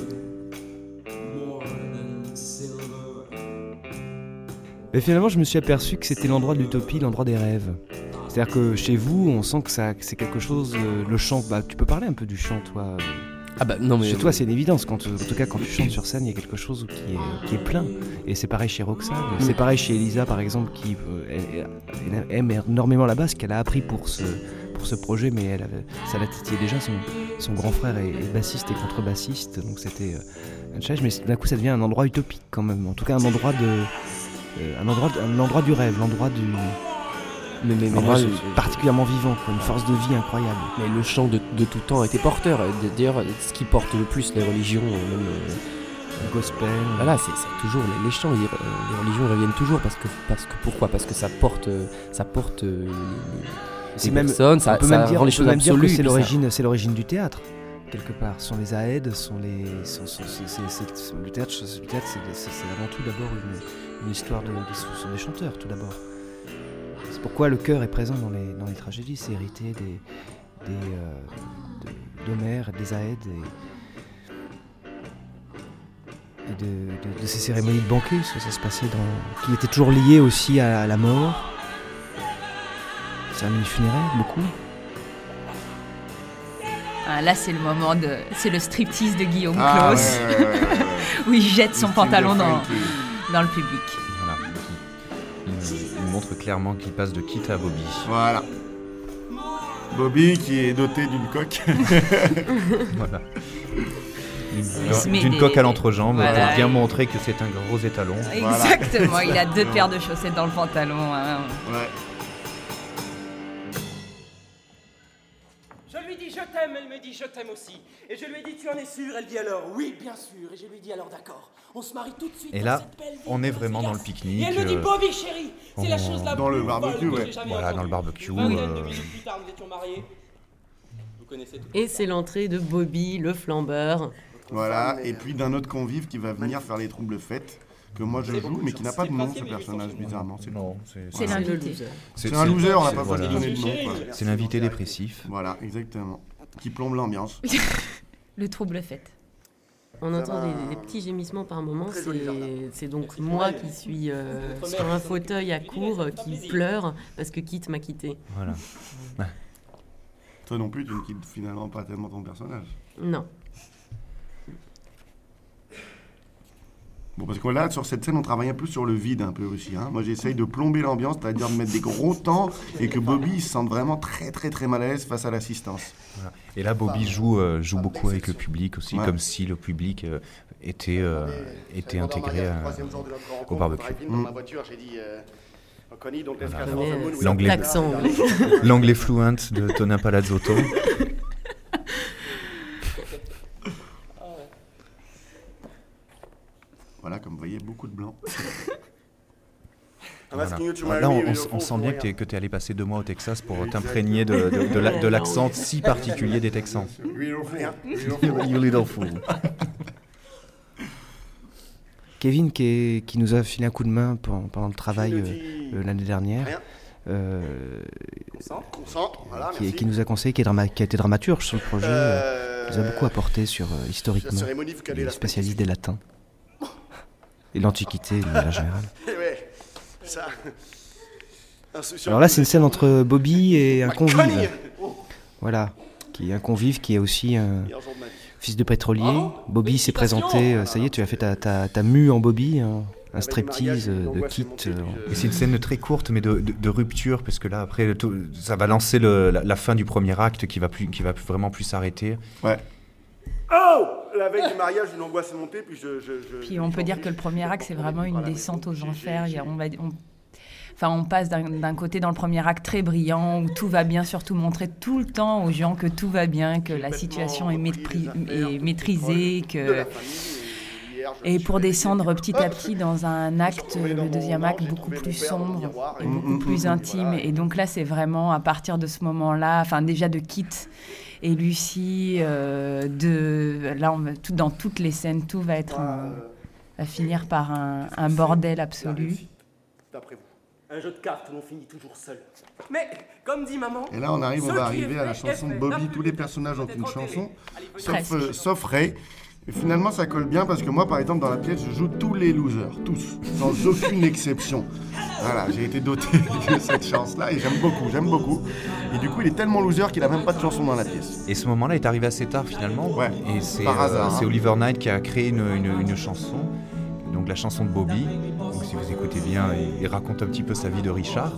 Mais finalement je me suis aperçu que c'était l'endroit de l'utopie, l'endroit des rêves. C'est-à-dire que chez vous on sent que c'est quelque chose, le chant, tu peux parler un peu du chant toi. Ah bah non mais chez toi c'est une évidence, en tout cas quand tu chantes sur scène il y a quelque chose qui est plein et c'est pareil chez Roxane, c'est pareil chez Elisa par exemple qui aime énormément la basse, qu'elle a appris pour ce projet mais ça l'a titillé déjà, son grand frère est bassiste et contrebassiste donc c'était un challenge, mais d'un coup ça devient un endroit utopique quand même, en tout cas un endroit du rêve, l'endroit du... Mais particulièrement vivant, quoi, une force de vie incroyable. Mais le chant de tout temps était porteur. D'ailleurs, ce qui porte le plus les religions, même le gospel. Voilà, c'est toujours les chants. Les religions reviennent toujours pourquoi ? Parce que ça porte c'est les personnes. On peut même dire que c'est l'origine du théâtre. Quelque part, sont les aèdes, le théâtre, c'est avant tout d'abord une histoire des chanteurs, tout d'abord. C'est pourquoi le chœur est présent dans les tragédies, c'est hérité d'Homère, des Aèdes et de ces cérémonies de banquet, ça se passait qui étaient toujours liées aussi à la mort, cérémonies funéraires, beaucoup. Ah, là c'est le moment c'est le striptease de Guillaume Claus, où il jette son pantalon dans le public. Il montre clairement qu'il passe de Kit à Bobby. Voilà. Bobby qui est doté d'une coque. Voilà. D'une coque à l'entrejambe pour bien montrer que c'est un gros étalon. Exactement, voilà. Il a 2 paires de chaussettes dans le pantalon. Hein. Ouais. Je lui dis, je t'aime, elle me dit je t'aime aussi. Et je lui ai dit tu en es sûr? Elle dit alors oui, bien sûr. Et je lui ai dit alors d'accord, on se marie tout de suite. Et là, on est vraiment dans le pique-nique. Et elle me dit Bobby chérie, c'est la chose la dans plus le barbecue, folle que ouais. j'ai jamais Voilà, entendue. dans le barbecue. Une vingtaine de minutes plus tard, nous étions mariés. Vous connaissez tout. Et c'est l'entrée de Bobby, le flambeur. Voilà, et puis d'un autre convive qui va venir faire les troubles fêtes, que moi je joue, mais qui n'a pas de nom, ce personnage, bizarrement. Non, C'est l'invité. C'est un loser, on n'a pas voilà. voulu donner de nom. Quoi. C'est l'invité dépressif. Voilà, exactement. Qui plombe l'ambiance. Le trouble fait. On entend des petits gémissements par moment. C'est donc moi qui suis sur un fauteuil à court, qui pleure parce que Kit m'a quitté. Voilà. Toi non plus, tu ne quittes finalement pas tellement ton personnage. Non. Bon, parce que là, sur cette scène, on travaille un peu sur le vide, un peu aussi. Hein. Moi, j'essaye de plomber l'ambiance, c'est-à-dire de mettre des gros temps et que Bobby il se sente vraiment très, très, très mal à l'aise face à l'assistance. Voilà. Et là, Bobby joue beaucoup avec le public aussi, comme si le public était intégré au barbecue. L'anglais fluent de Tonin Palazzotto. Voilà, comme vous voyez, beaucoup de blanc. Voilà. Là, on sent bien que tu es allé passer 2 mois au Texas pour t'imprégner de l'accent si particulier des Texans. You little fool. Kevin qui nous a filé un coup de main pendant le travail l'année dernière. Qui nous a conseillé, qui a été dramaturge sur le projet, nous a beaucoup apporté sur historiquement les spécialistes des latins et l'Antiquité de manière générale. Alors là, c'est une scène entre Bobby et un convive. Voilà, qui est un convive qui est aussi un fils de pétrolier. Bobby s'est présenté, ça y est, tu as fait ta mue en Bobby, un striptease de Kit. Et c'est une scène très courte, mais de rupture, parce que là, après, ça va lancer la fin du premier acte qui va vraiment plus s'arrêter. Ouais. Oh! La veille du mariage, une angoisse est montée, puis on peut dire que le premier acte, c'est vraiment une descente aux enfers. On passe d'un côté dans le premier acte très brillant, où tout va bien, surtout montrer tout le temps aux gens que tout va bien, que la situation est maîtrisée, et pour descendre petit à petit dans un acte, le deuxième acte, beaucoup plus sombre et beaucoup plus intime. Et donc là, c'est vraiment à partir de ce moment-là, déjà de Kit et Lucie, dans toutes les scènes, tout va finir par un bordel absolu. D'après vous, un jeu de cartes où on finit toujours seul. Mais, comme dit maman... Et là, on va arriver à la chanson de Bobby. Tous les personnages ont une chanson, sauf Ray. Et finalement, ça colle bien parce que moi, par exemple, dans la pièce, je joue tous les losers, tous, sans aucune exception. Voilà, j'ai été doté de cette chance-là et j'aime beaucoup. Et du coup, il est tellement loser qu'il a même pas de chanson dans la pièce. Et ce moment-là est arrivé assez tard finalement. Ouais. Et c'est par hasard. C'est Oliver Knight qui a créé une chanson, donc la chanson de Bobby. Donc si vous écoutez bien, il raconte un petit peu sa vie de Richard.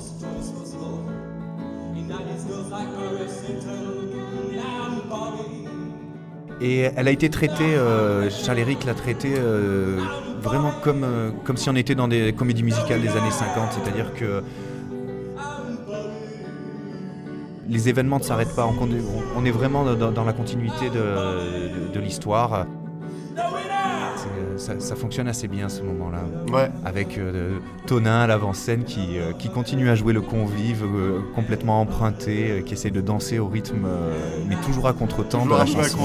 Et elle a été traitée, Charles-Éric l'a traitée vraiment comme si on était dans des comédies musicales des années 50, c'est-à-dire que les événements ne s'arrêtent pas, on est vraiment dans la continuité de l'histoire. Ça fonctionne assez bien ce moment-là, ouais. Avec Tonin à l'avant-scène qui continue à jouer le convive complètement emprunté, qui essaie de danser au rythme, mais toujours à contre-temps de la chanson.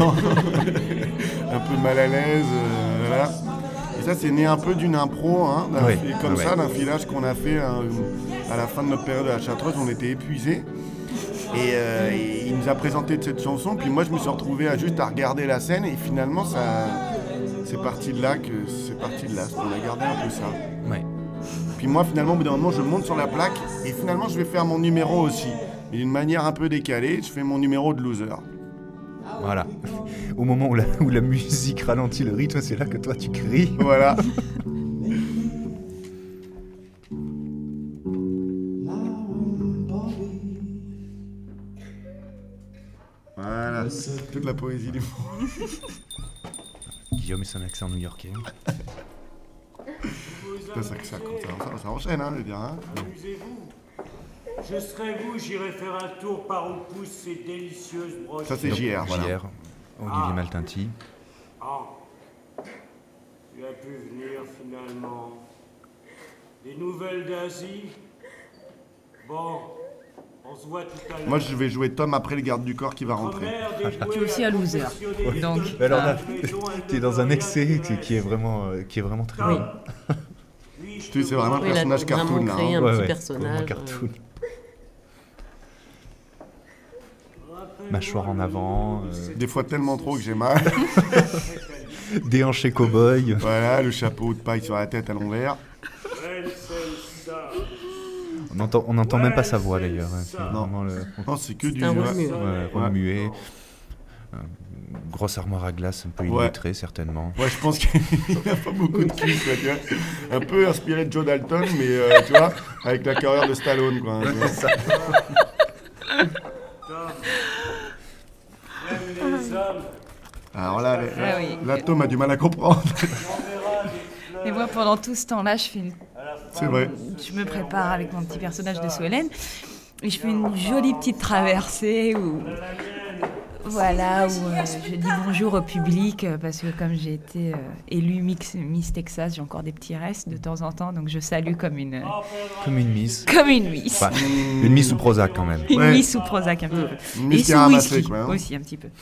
Un peu mal à l'aise, voilà. Et ça, c'est né un peu d'une impro, hein, d'un filage qu'on a fait à la fin de notre période à la Chartreuse. On était épuisés. Et il nous a présenté cette chanson, puis moi je me suis retrouvé à regarder la scène et finalement c'est parti de là, on a gardé un peu ça. Ouais. Puis moi finalement au bout d'un moment je monte sur la plaque et finalement je vais faire mon numéro aussi, mais d'une manière un peu décalée, je fais mon numéro de loser. Voilà. Au moment où la musique ralentit le rythme, c'est là que toi tu cries. Voilà. Voilà, toute la poésie du monde. Guillaume et son accent new-yorkais. Ça enchaîne, hein, je veux dire. Hein. Je serais vous, j'irais faire un tour par où poussent ces délicieuses broches. Ça, c'est JR, voilà. JR, Olivier Maltinti. Ah, tu as pu venir finalement. Des nouvelles d'Asie? Bon, on se voit tout à l'heure. Moi, je vais jouer Tom après le garde du corps qui va rentrer. Tu es aussi un loser. Donc, Mais alors là, tu es dans un excès qui est vraiment très oui. bien. C'est vraiment un personnage cartoon, là. Créé un petit personnage. Cartoon. Mâchoire en avant. Des fois tellement trop que j'ai mal. Déhanché cow-boy. Voilà, le chapeau de paille sur la tête à l'envers. On n'entend même pas sa voix d'ailleurs. Non, c'est que du rôle muet. Grosse armoire à glace, un peu illettré certainement. Ouais, je pense qu'il n'a pas beaucoup de cuisses, tu vois. Un peu inspiré de Joe Dalton, mais tu vois, avec la carrière de Stallone, quoi. Ouais, c'est ça. Alors là, là, Tom a du mal à comprendre. Et moi, pendant tout ce temps-là, C'est vrai. Je me prépare avec mon petit personnage de Sue Ellen et je fais une jolie petite traversée où je dis bonjour au public parce que comme j'ai été élue Miss Texas, j'ai encore des petits restes de temps en temps, donc je salue comme une Miss. Comme une Miss. Enfin, une Miss sous Prozac quand même. Une Miss sous Prozac un petit peu. Une Et Miss sous whisky aussi un petit peu.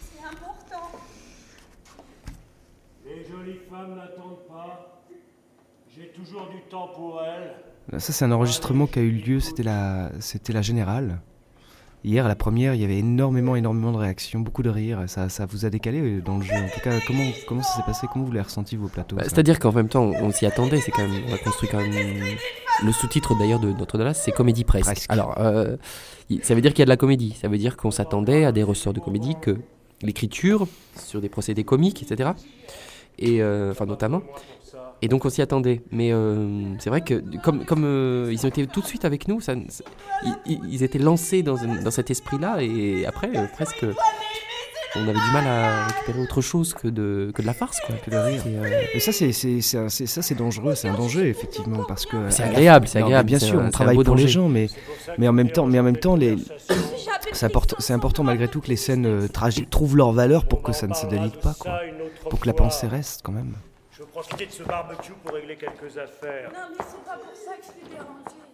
Les jolies femmes n'attendent pas. J'ai toujours du temps pour elles. Ça, c'est un enregistrement qui a eu lieu, c'était la générale. Hier, à la première, il y avait énormément de réactions, beaucoup de rires. Ça vous a décalé dans le jeu. En tout cas, comment ça s'est passé? Comment vous l'avez ressenti, vos plateaux? C'est-à-dire qu'en même temps, on s'y attendait. C'est quand même, on a construit quand même. Le sous-titre d'ailleurs de Notre Dallas, c'est comédie presque. Alors, ça veut dire qu'il y a de la comédie. Ça veut dire qu'on s'attendait à des ressorts de comédie, que l'écriture sur des procédés comiques, etc. Et enfin notamment. Et donc on s'y attendait, mais c'est vrai que comme ils ont été tout de suite avec nous, ils étaient lancés dans cet esprit-là, et après presque on avait du mal à récupérer autre chose que de la farce, quoi, que de rire. Et ça c'est dangereux, c'est un danger effectivement, parce que c'est agréable, bien sûr, on travaille pour les gens, mais en même temps c'est important malgré tout que les scènes tragiques trouvent leur valeur pour que ça ne se délite pas, quoi, pour que la pensée reste quand même. Je veux profiter de ce barbecue pour régler quelques affaires. Non, mais c'est pas pour ça que je t'ai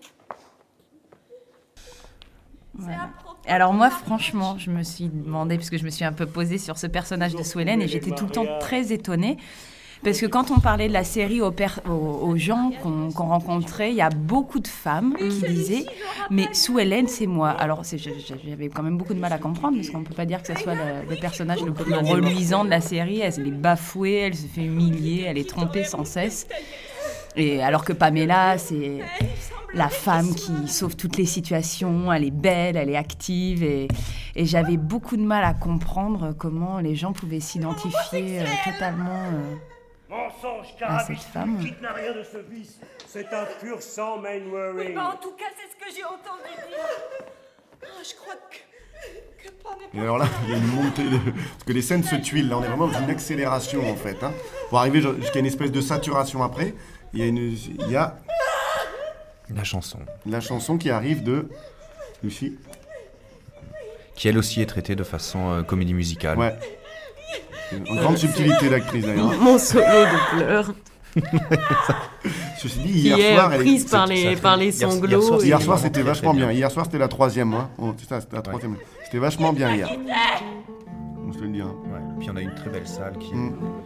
dérangé. Ouais. Alors moi, franchement, je me suis demandé, parce que je me suis un peu posée sur ce personnage de Sue Ellen, et j'étais tout le temps très étonnée. Parce que quand on parlait de la série aux gens qu'on rencontrait, il y a beaucoup de femmes qui disaient « Mais Sue Ellen, c'est moi ». Alors, j'avais quand même beaucoup de mal à comprendre, parce qu'on ne peut pas dire que ce soit le personnage le plus reluisant de la série. Elle est bafouée, elle se fait humilier, elle est trompée sans cesse. Et alors que Pamela, c'est la femme qui sauve toutes les situations, elle est belle, elle est active. Et j'avais beaucoup de mal à comprendre comment les gens pouvaient s'identifier totalement... Mensonge, à cette femme. Qui n'a rien de ce vice. C'est un pur sang Mainwaring. Oui, bah en tout cas, c'est ce que j'ai entendu dire. Oh, je crois que Et alors là, il y a une montée parce que les scènes se tuilent. Là, on est vraiment dans une accélération en fait. Hein. Pour arriver jusqu'à une espèce de saturation après, il y a la chanson. La chanson qui arrive de Lucie. Qui elle aussi est traitée de façon comédie musicale. Ouais. Une grande subtilité d'actrice d'ailleurs. Mon solo de pleurs. Ceci dit, hier soir, prise par les sanglots. Hier soir, c'était vachement bien. Hier soir, c'était la troisième. Hein. Oh, c'est ça, c'était la troisième. Ouais. C'était vachement bien hier. Je te le dis. Hein. Ouais. Puis on a une très belle salle qui.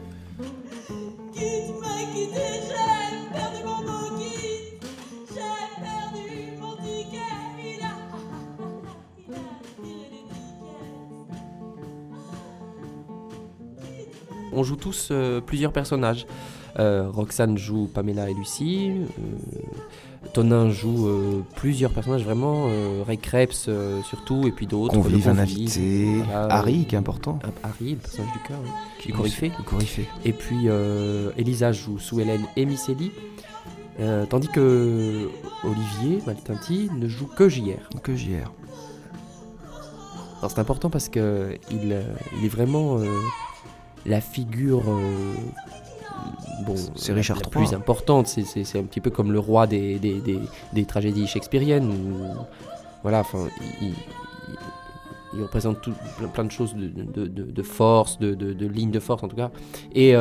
On joue tous plusieurs personnages. Roxane joue Pamela et Lucie. Tonin joue plusieurs personnages vraiment. Ray Krebs surtout, et puis d'autres. Convive, un invité. Harry, qui est important. Harry, le personnage du cœur. Oui. Le Coryphée. Et puis Elisa joue Sue Ellen et Miss Ellie. Tandis que Olivier Maltinti ne joue que JR. Alors c'est important parce que il est vraiment la figure c'est Richard la III. plus importante. C'est un petit peu comme le roi des tragédies shakespeariennes voilà, enfin, il représente plein de choses de force, de lignes de force en tout cas. Et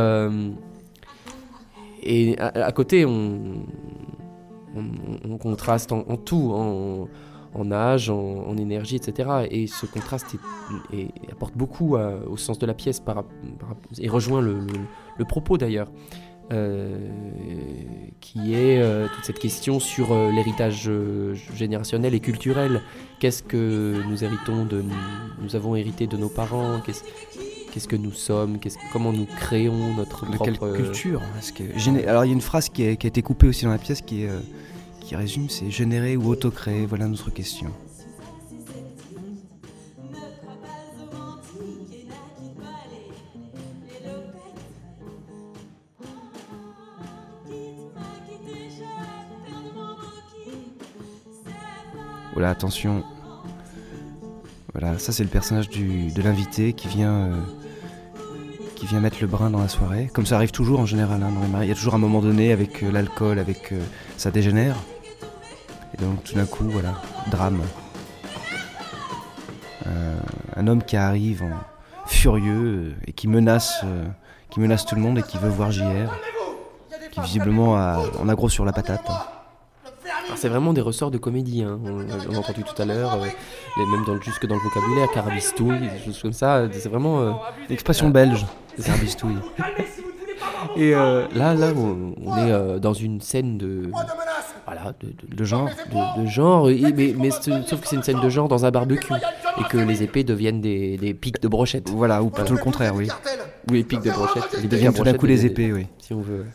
à côté, on contraste en tout, en âge, en énergie, etc. Et ce contraste apporte beaucoup au sens de la pièce et rejoint le propos d'ailleurs. Qui est toute cette question sur l'héritage générationnel et culturel. Qu'est-ce que nous avons hérité de nos parents, qu'est-ce que nous sommes, comment nous créons notre propre... Quelle culture Alors il y a une phrase qui a été coupée aussi dans la pièce qui résume, c'est « générer ou autocréer, voilà notre question ». Voilà, attention. Voilà, ça c'est le personnage de l'invité qui vient mettre le brin dans la soirée. Comme ça arrive toujours en général, dans les mariages. Il y a toujours un moment donné avec l'alcool, ça dégénère. Et donc tout d'un coup, voilà, drame. Un homme qui arrive furieux et qui menace tout le monde et qui veut voir JR. Qui visiblement en a gros sur la patate. Alors c'est vraiment des ressorts de comédie, hein. On l'a entendu tout à l'heure, même jusque dans le vocabulaire, carabistouille, des choses comme ça, c'est vraiment... L'expression belge, carabistouille. Et là on est dans une scène de genre, mais sauf que c'est une scène de genre dans un barbecue, et que les épées deviennent des pics de brochette. Voilà, ou plutôt le contraire, oui. Ou les pics de brochette. Ils deviennent tout d'un coup des épées, oui. Si on veut.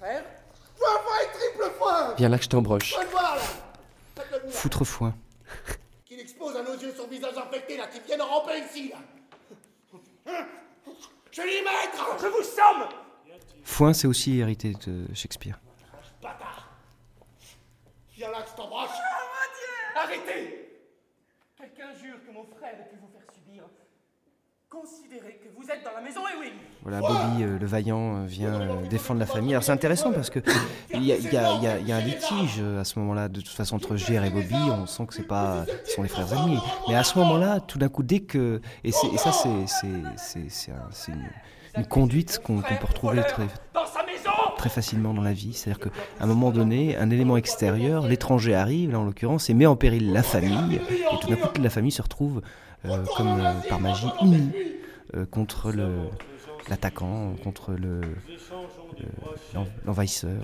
Viens là que je t'embroche. Foutrefoin. Qu'il expose à nos yeux son visage infecté, là, qui vient de ramper ici, là. Je vais l'y mettre. Je vous somme. Foin, c'est aussi hérité de Shakespeare. Bâtard. Viens là que je t'embroche. Oh mon Dieu. Arrêtez. Quelqu'un jure que mon frère ait pu vous faire subir. Considérez que vous êtes dans la maison Ewing. Voilà, Bobby, le vaillant, vient défendre la famille. Alors c'est intéressant parce que il y a un litige à ce moment-là, de toute façon, entre JR et Bobby. On sent que ce sont les frères ennemis. Mais à ce moment-là, tout d'un coup, dès que... Et ça, c'est une conduite qu'on peut retrouver très facilement dans la vie. C'est-à-dire qu'à un moment donné, un élément extérieur, l'étranger arrive, là en l'occurrence, et met en péril la famille. Et tout d'un coup, toute la famille se retrouve, comme par magie, unie contre l'attaquant, contre l'envahisseur.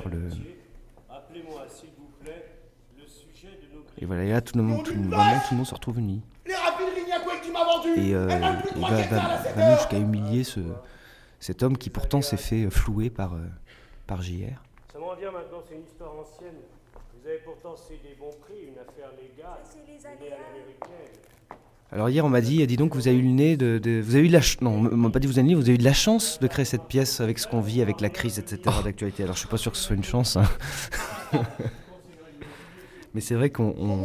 Et voilà, et là, tout le monde se retrouve uni. Et va jusqu'à humilier cet homme qui pourtant s'est fait flouer par JR. Ça m'en vient maintenant, c'est une histoire ancienne. Vous avez pourtant cédé bon prix, une affaire légale, une américaine. Alors hier on m'a dit, dis donc vous avez eu le nez vous avez eu non, on m'a pas dit vous avez eu de la chance de créer cette pièce avec ce qu'on vit, avec la crise, etc. d'actualité. Alors je suis pas sûr que ce soit une chance, hein. Mais c'est vrai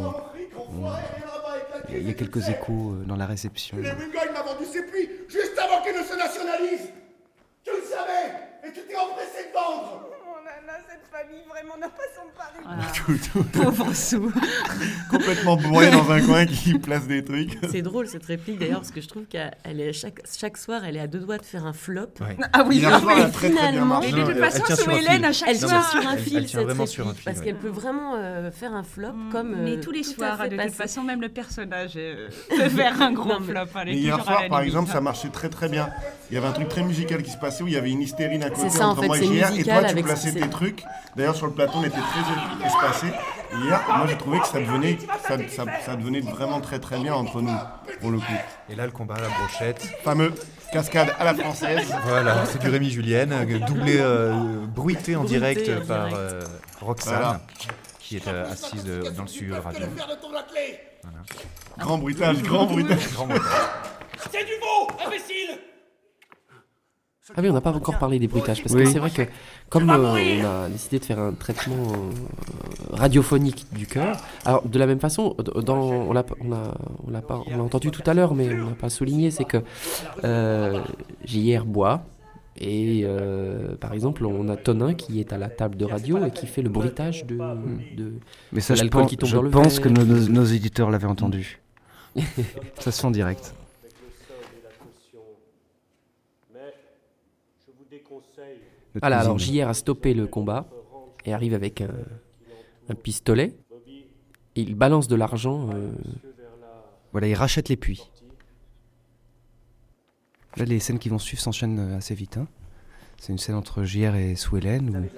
il y a quelques échos dans la réception. Les Wingold m'a vendu ses puits juste avant qu'il ne se nationalise. Tu le savais et tu t'es empressé de vendre. Cette famille vraiment n'a pas son pari. Voilà. Pauvre sou. Complètement bourré dans un coin qui place des trucs. C'est drôle cette réplique d'ailleurs parce que je trouve qu'elle est chaque soir elle est à deux doigts de faire un flop. Ouais. Ah oui, mais finalement. Et de toute façon, sous Hélène à chaque soir. Elle tient sur un fil. Elle tient vraiment sur un fil. Parce qu'elle peut vraiment faire un flop comme. Mais tous les soirs, de toute façon, même le personnage peut faire un gros flop. Mais hier soir, par exemple, ça marchait très très bien. Il y avait un truc très musical qui se passait où il y avait une hystérie d'un côté entre moi et JR, et toi tu plaçais tes trucs. D'ailleurs sur le plateau on était très espacés. Et hier, moi j'ai trouvé que ça devenait vraiment très très bien entre nous, pour le coup. Et là le combat à la brochette. Fameux cascade à la française. Voilà, c'est du Rémi Julienne, doublé, bruité en direct par Roxane, voilà, qui est assise dans le studio de radio. Voilà. Grand bruitage, grand bruitage. C'est du veau, imbécile. Ah oui, on n'a pas encore parlé des bruitages, parce que c'est vrai que comme on a décidé de faire un traitement radiophonique du chœur, alors de la même façon, on l'a entendu tout à l'heure, mais on n'a pas souligné, c'est que JR boit, Et par exemple, on a Tonin qui est à la table de radio et qui fait le bruitage de Mais ça, de l'alcool qui tombe dans le pense verre. que nos éditeurs l'avaient entendu. Ça se fait en direct. Voilà, alors JR a stoppé le combat et arrive avec un pistolet. Et il balance de l'argent. Voilà, il rachète les puits. Là, les scènes qui vont suivre s'enchaînent assez vite. Hein. C'est une scène entre JR et Sue Ellen. Où...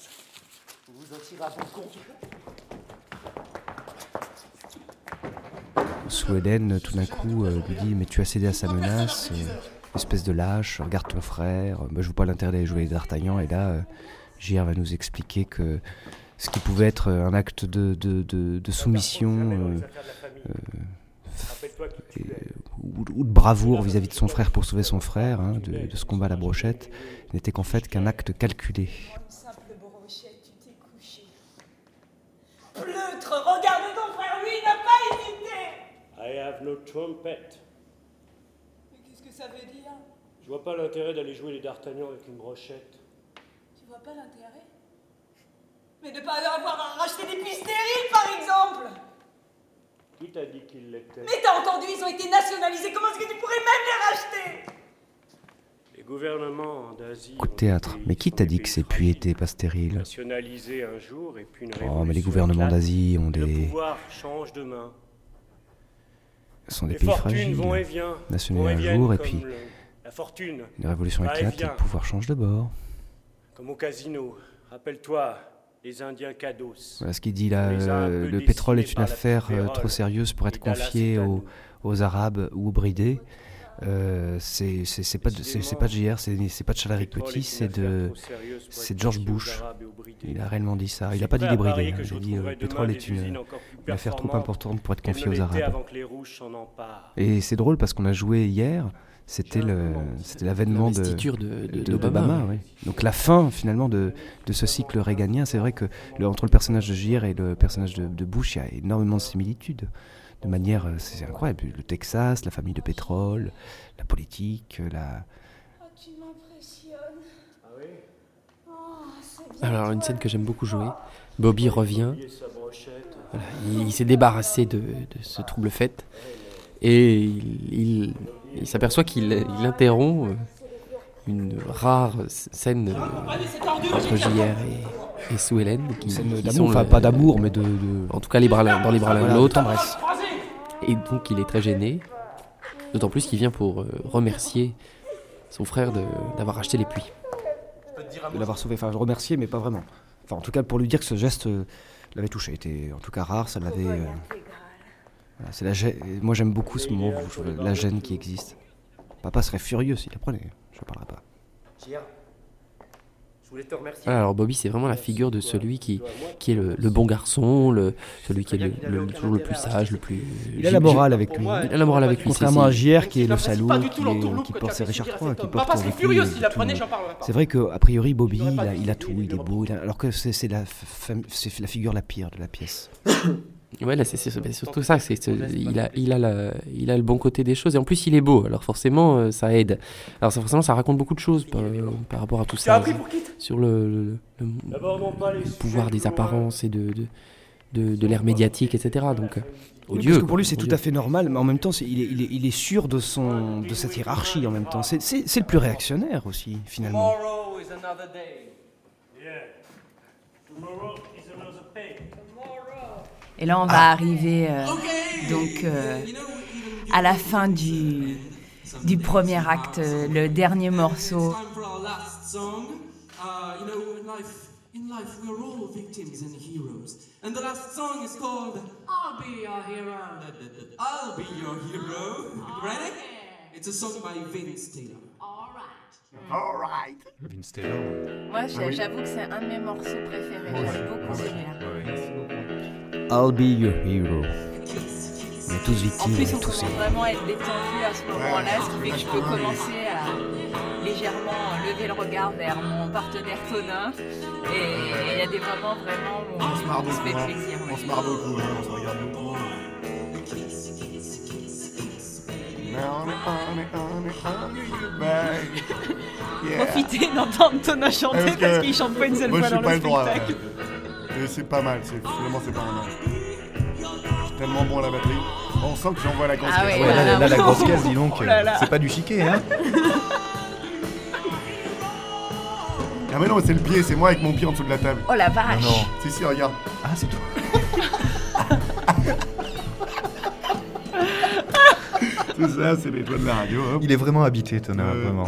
Sue Ellen, tout d'un coup, lui dit « Mais tu as cédé à sa menace, espèce de lâche, regarde ton frère. » Je vois pas l'intérêt d'aller jouer d'Artagnan. Et là, JR va nous expliquer que ce qui pouvait être un acte de soumission... ou de bravoure vis-à-vis de son frère pour sauver son frère, hein, de ce combat à la brochette, n'était qu'en fait qu'un acte calculé. Une simple brochette, tu t'es couché. Pleutre, regarde ton frère, lui, il n'a pas hésité. I have no trumpet. Mais qu'est-ce que ça veut dire? Je vois pas l'intérêt d'aller jouer les d'Artagnan avec une brochette. Tu vois pas l'intérêt? Mais de pas avoir à racheter des puits stériles, par exemple. Qui t'a dit qu'il l'était? Mais t'as entendu, ils ont été nationalisés, comment est-ce que tu pourrais même les racheter? Les gouvernements d'Asie... Coup de théâtre. Mais qui t'a dit que ces puits étaient pas stériles? Nationalisés un jour et puis une Oh, mais les gouvernements d'Asie ont des... Le pouvoir change de main. Ce sont des pays fragiles. Vont et viennent, nationalisés un jour et puis... La fortune. Les révolutions éclatent et le pouvoir change de bord. Comme au casino. Rappelle-toi... Les Indiens cados. Voilà ce qu'il dit là, le pétrole est une affaire trop sérieuse pour être confiée aux Arabes ou aux Bridés. C'est pas de JR, c'est pas de Chalaric Petit, c'est de George Bush. Il a réellement dit ça. Il a pas dit des Bridés. Il a dit le pétrole est une affaire trop importante pour être confiée aux Arabes. Et c'est drôle parce qu'on a joué hier. C'était l'avènement d'Obama. Oui. Donc la fin finalement de ce cycle réganien, c'est vrai que entre le personnage de JR et le personnage de Bush, il y a énormément de similitudes. De manière, c'est incroyable. Le Texas, la famille de pétrole, la politique, la... Oh, tu m'impressionnes. Ah oui? Oh, c'est bien. Alors une scène que j'aime beaucoup jouer. Bobby revient. Voilà, il s'est débarrassé de ce trouble fait. Et il s'aperçoit qu'il interrompt une rare scène entre JR et Sue Ellen. Scène d'amour, enfin pas d'amour, mais de... En tout cas, dans les bras l'un de l'autre. Et donc il est très gêné. D'autant plus qu'il vient pour remercier son frère d'avoir acheté les puits. De l'avoir sauvé, enfin remercier, mais pas vraiment. Enfin en tout cas pour lui dire que ce geste l'avait touché. Était en tout cas rare, ça l'avait... Voilà, c'est moi j'aime beaucoup ce moment où la gêne qui existe. Papa serait furieux s'il apprenait, je ne parlerai pas. Je voulais te remercier. Alors Bobby c'est vraiment la figure de celui qui est le bon garçon, celui qui est toujours le plus sage, le plus... Il a la morale avec lui. Il a la morale avec lui. Contrairement à JR qui est le salaud, qui porte ses Richard III, qui porte avec lui. C'est vrai qu'a priori Bobby il a tout, il est beau, alors que c'est la figure la pire de la pièce. Ouais, là c'est surtout ça, il a le bon côté des choses et en plus il est beau, alors forcément ça aide. Alors forcément ça raconte beaucoup de choses par rapport à tout ça, sur le pouvoir des apparences et de l'ère médiatique, etc. Donc odieux. Parce que pour lui c'est tout à fait normal, mais en même temps il est sûr de cette hiérarchie en même temps. C'est le plus réactionnaire aussi finalement. Tomorrow is another day. Yeah. Tomorrow is another day. Et là, on va arriver à la fin du premier acte, le dernier morceau. In life, we are all victims and heroes. And the last song is called I'll Be Your Hero. I'll Be Your Hero. Ready? It's a song by Vince Taylor. All right. Vince Taylor. Moi, j'avoue que c'est un de mes morceaux préférés. J'aime beaucoup celui-là. I'll be your hero. On est tous victimes. En plus, on commence vraiment à être détendu à ce moment-là, ce qui fait que je peux commencer à légèrement lever le regard vers mon partenaire Tonin. Et il y a des moments vraiment où on se fait plaisir. On se marre beaucoup, on se regarde beaucoup. profiter d'entendre Thomas chanter parce qu'il chante pas une seule fois dans le spectacle. Et c'est pas mal, finalement c'est pas mal. Je suis tellement bon à la batterie. On sent que j'envoie la grosse caisse. Ouais, là, la grosse caisse, dis donc, c'est pas du chiquet, hein. Ah mais non, c'est le pied, c'est moi avec mon pied en dessous de la table. Oh la vache. Non. Si, regarde. Ah, c'est tout. C'est ça, c'est les doigts de la radio. Hop. Il est vraiment habité, Thomas, vraiment.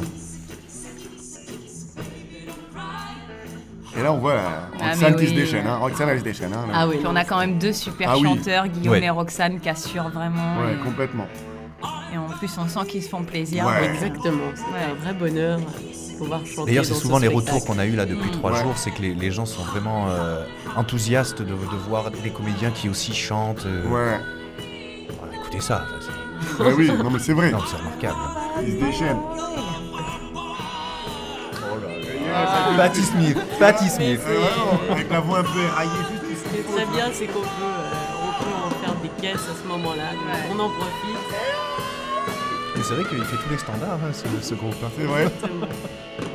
Et là, on voit Roxane qui se déchaîne. Roxane, elle se déchaîne. Ah oui. Puis on a quand même deux super chanteurs, Guillaume et Roxane, qui assurent vraiment. Ouais, complètement. Et en plus, on sent qu'ils se font plaisir. Ouais. Exactement, c'est un vrai bonheur de pouvoir chanter. D'ailleurs, c'est souvent les retours qu'on a eu là depuis 3 jours, c'est que les gens sont vraiment enthousiastes de voir des comédiens qui aussi chantent. Ouais. Écoutez ça. Ouais, oui, non mais c'est vrai. Non, c'est remarquable. Ils se déchaînent. Patti Smith. Avec la voix un peu éraillée. Ce qui est très bien, c'est qu'on peut en faire des caisses à ce moment-là. On en profite. Mais c'est vrai qu'il fait tous les standards, ce groupe. C'est vrai. Exactement.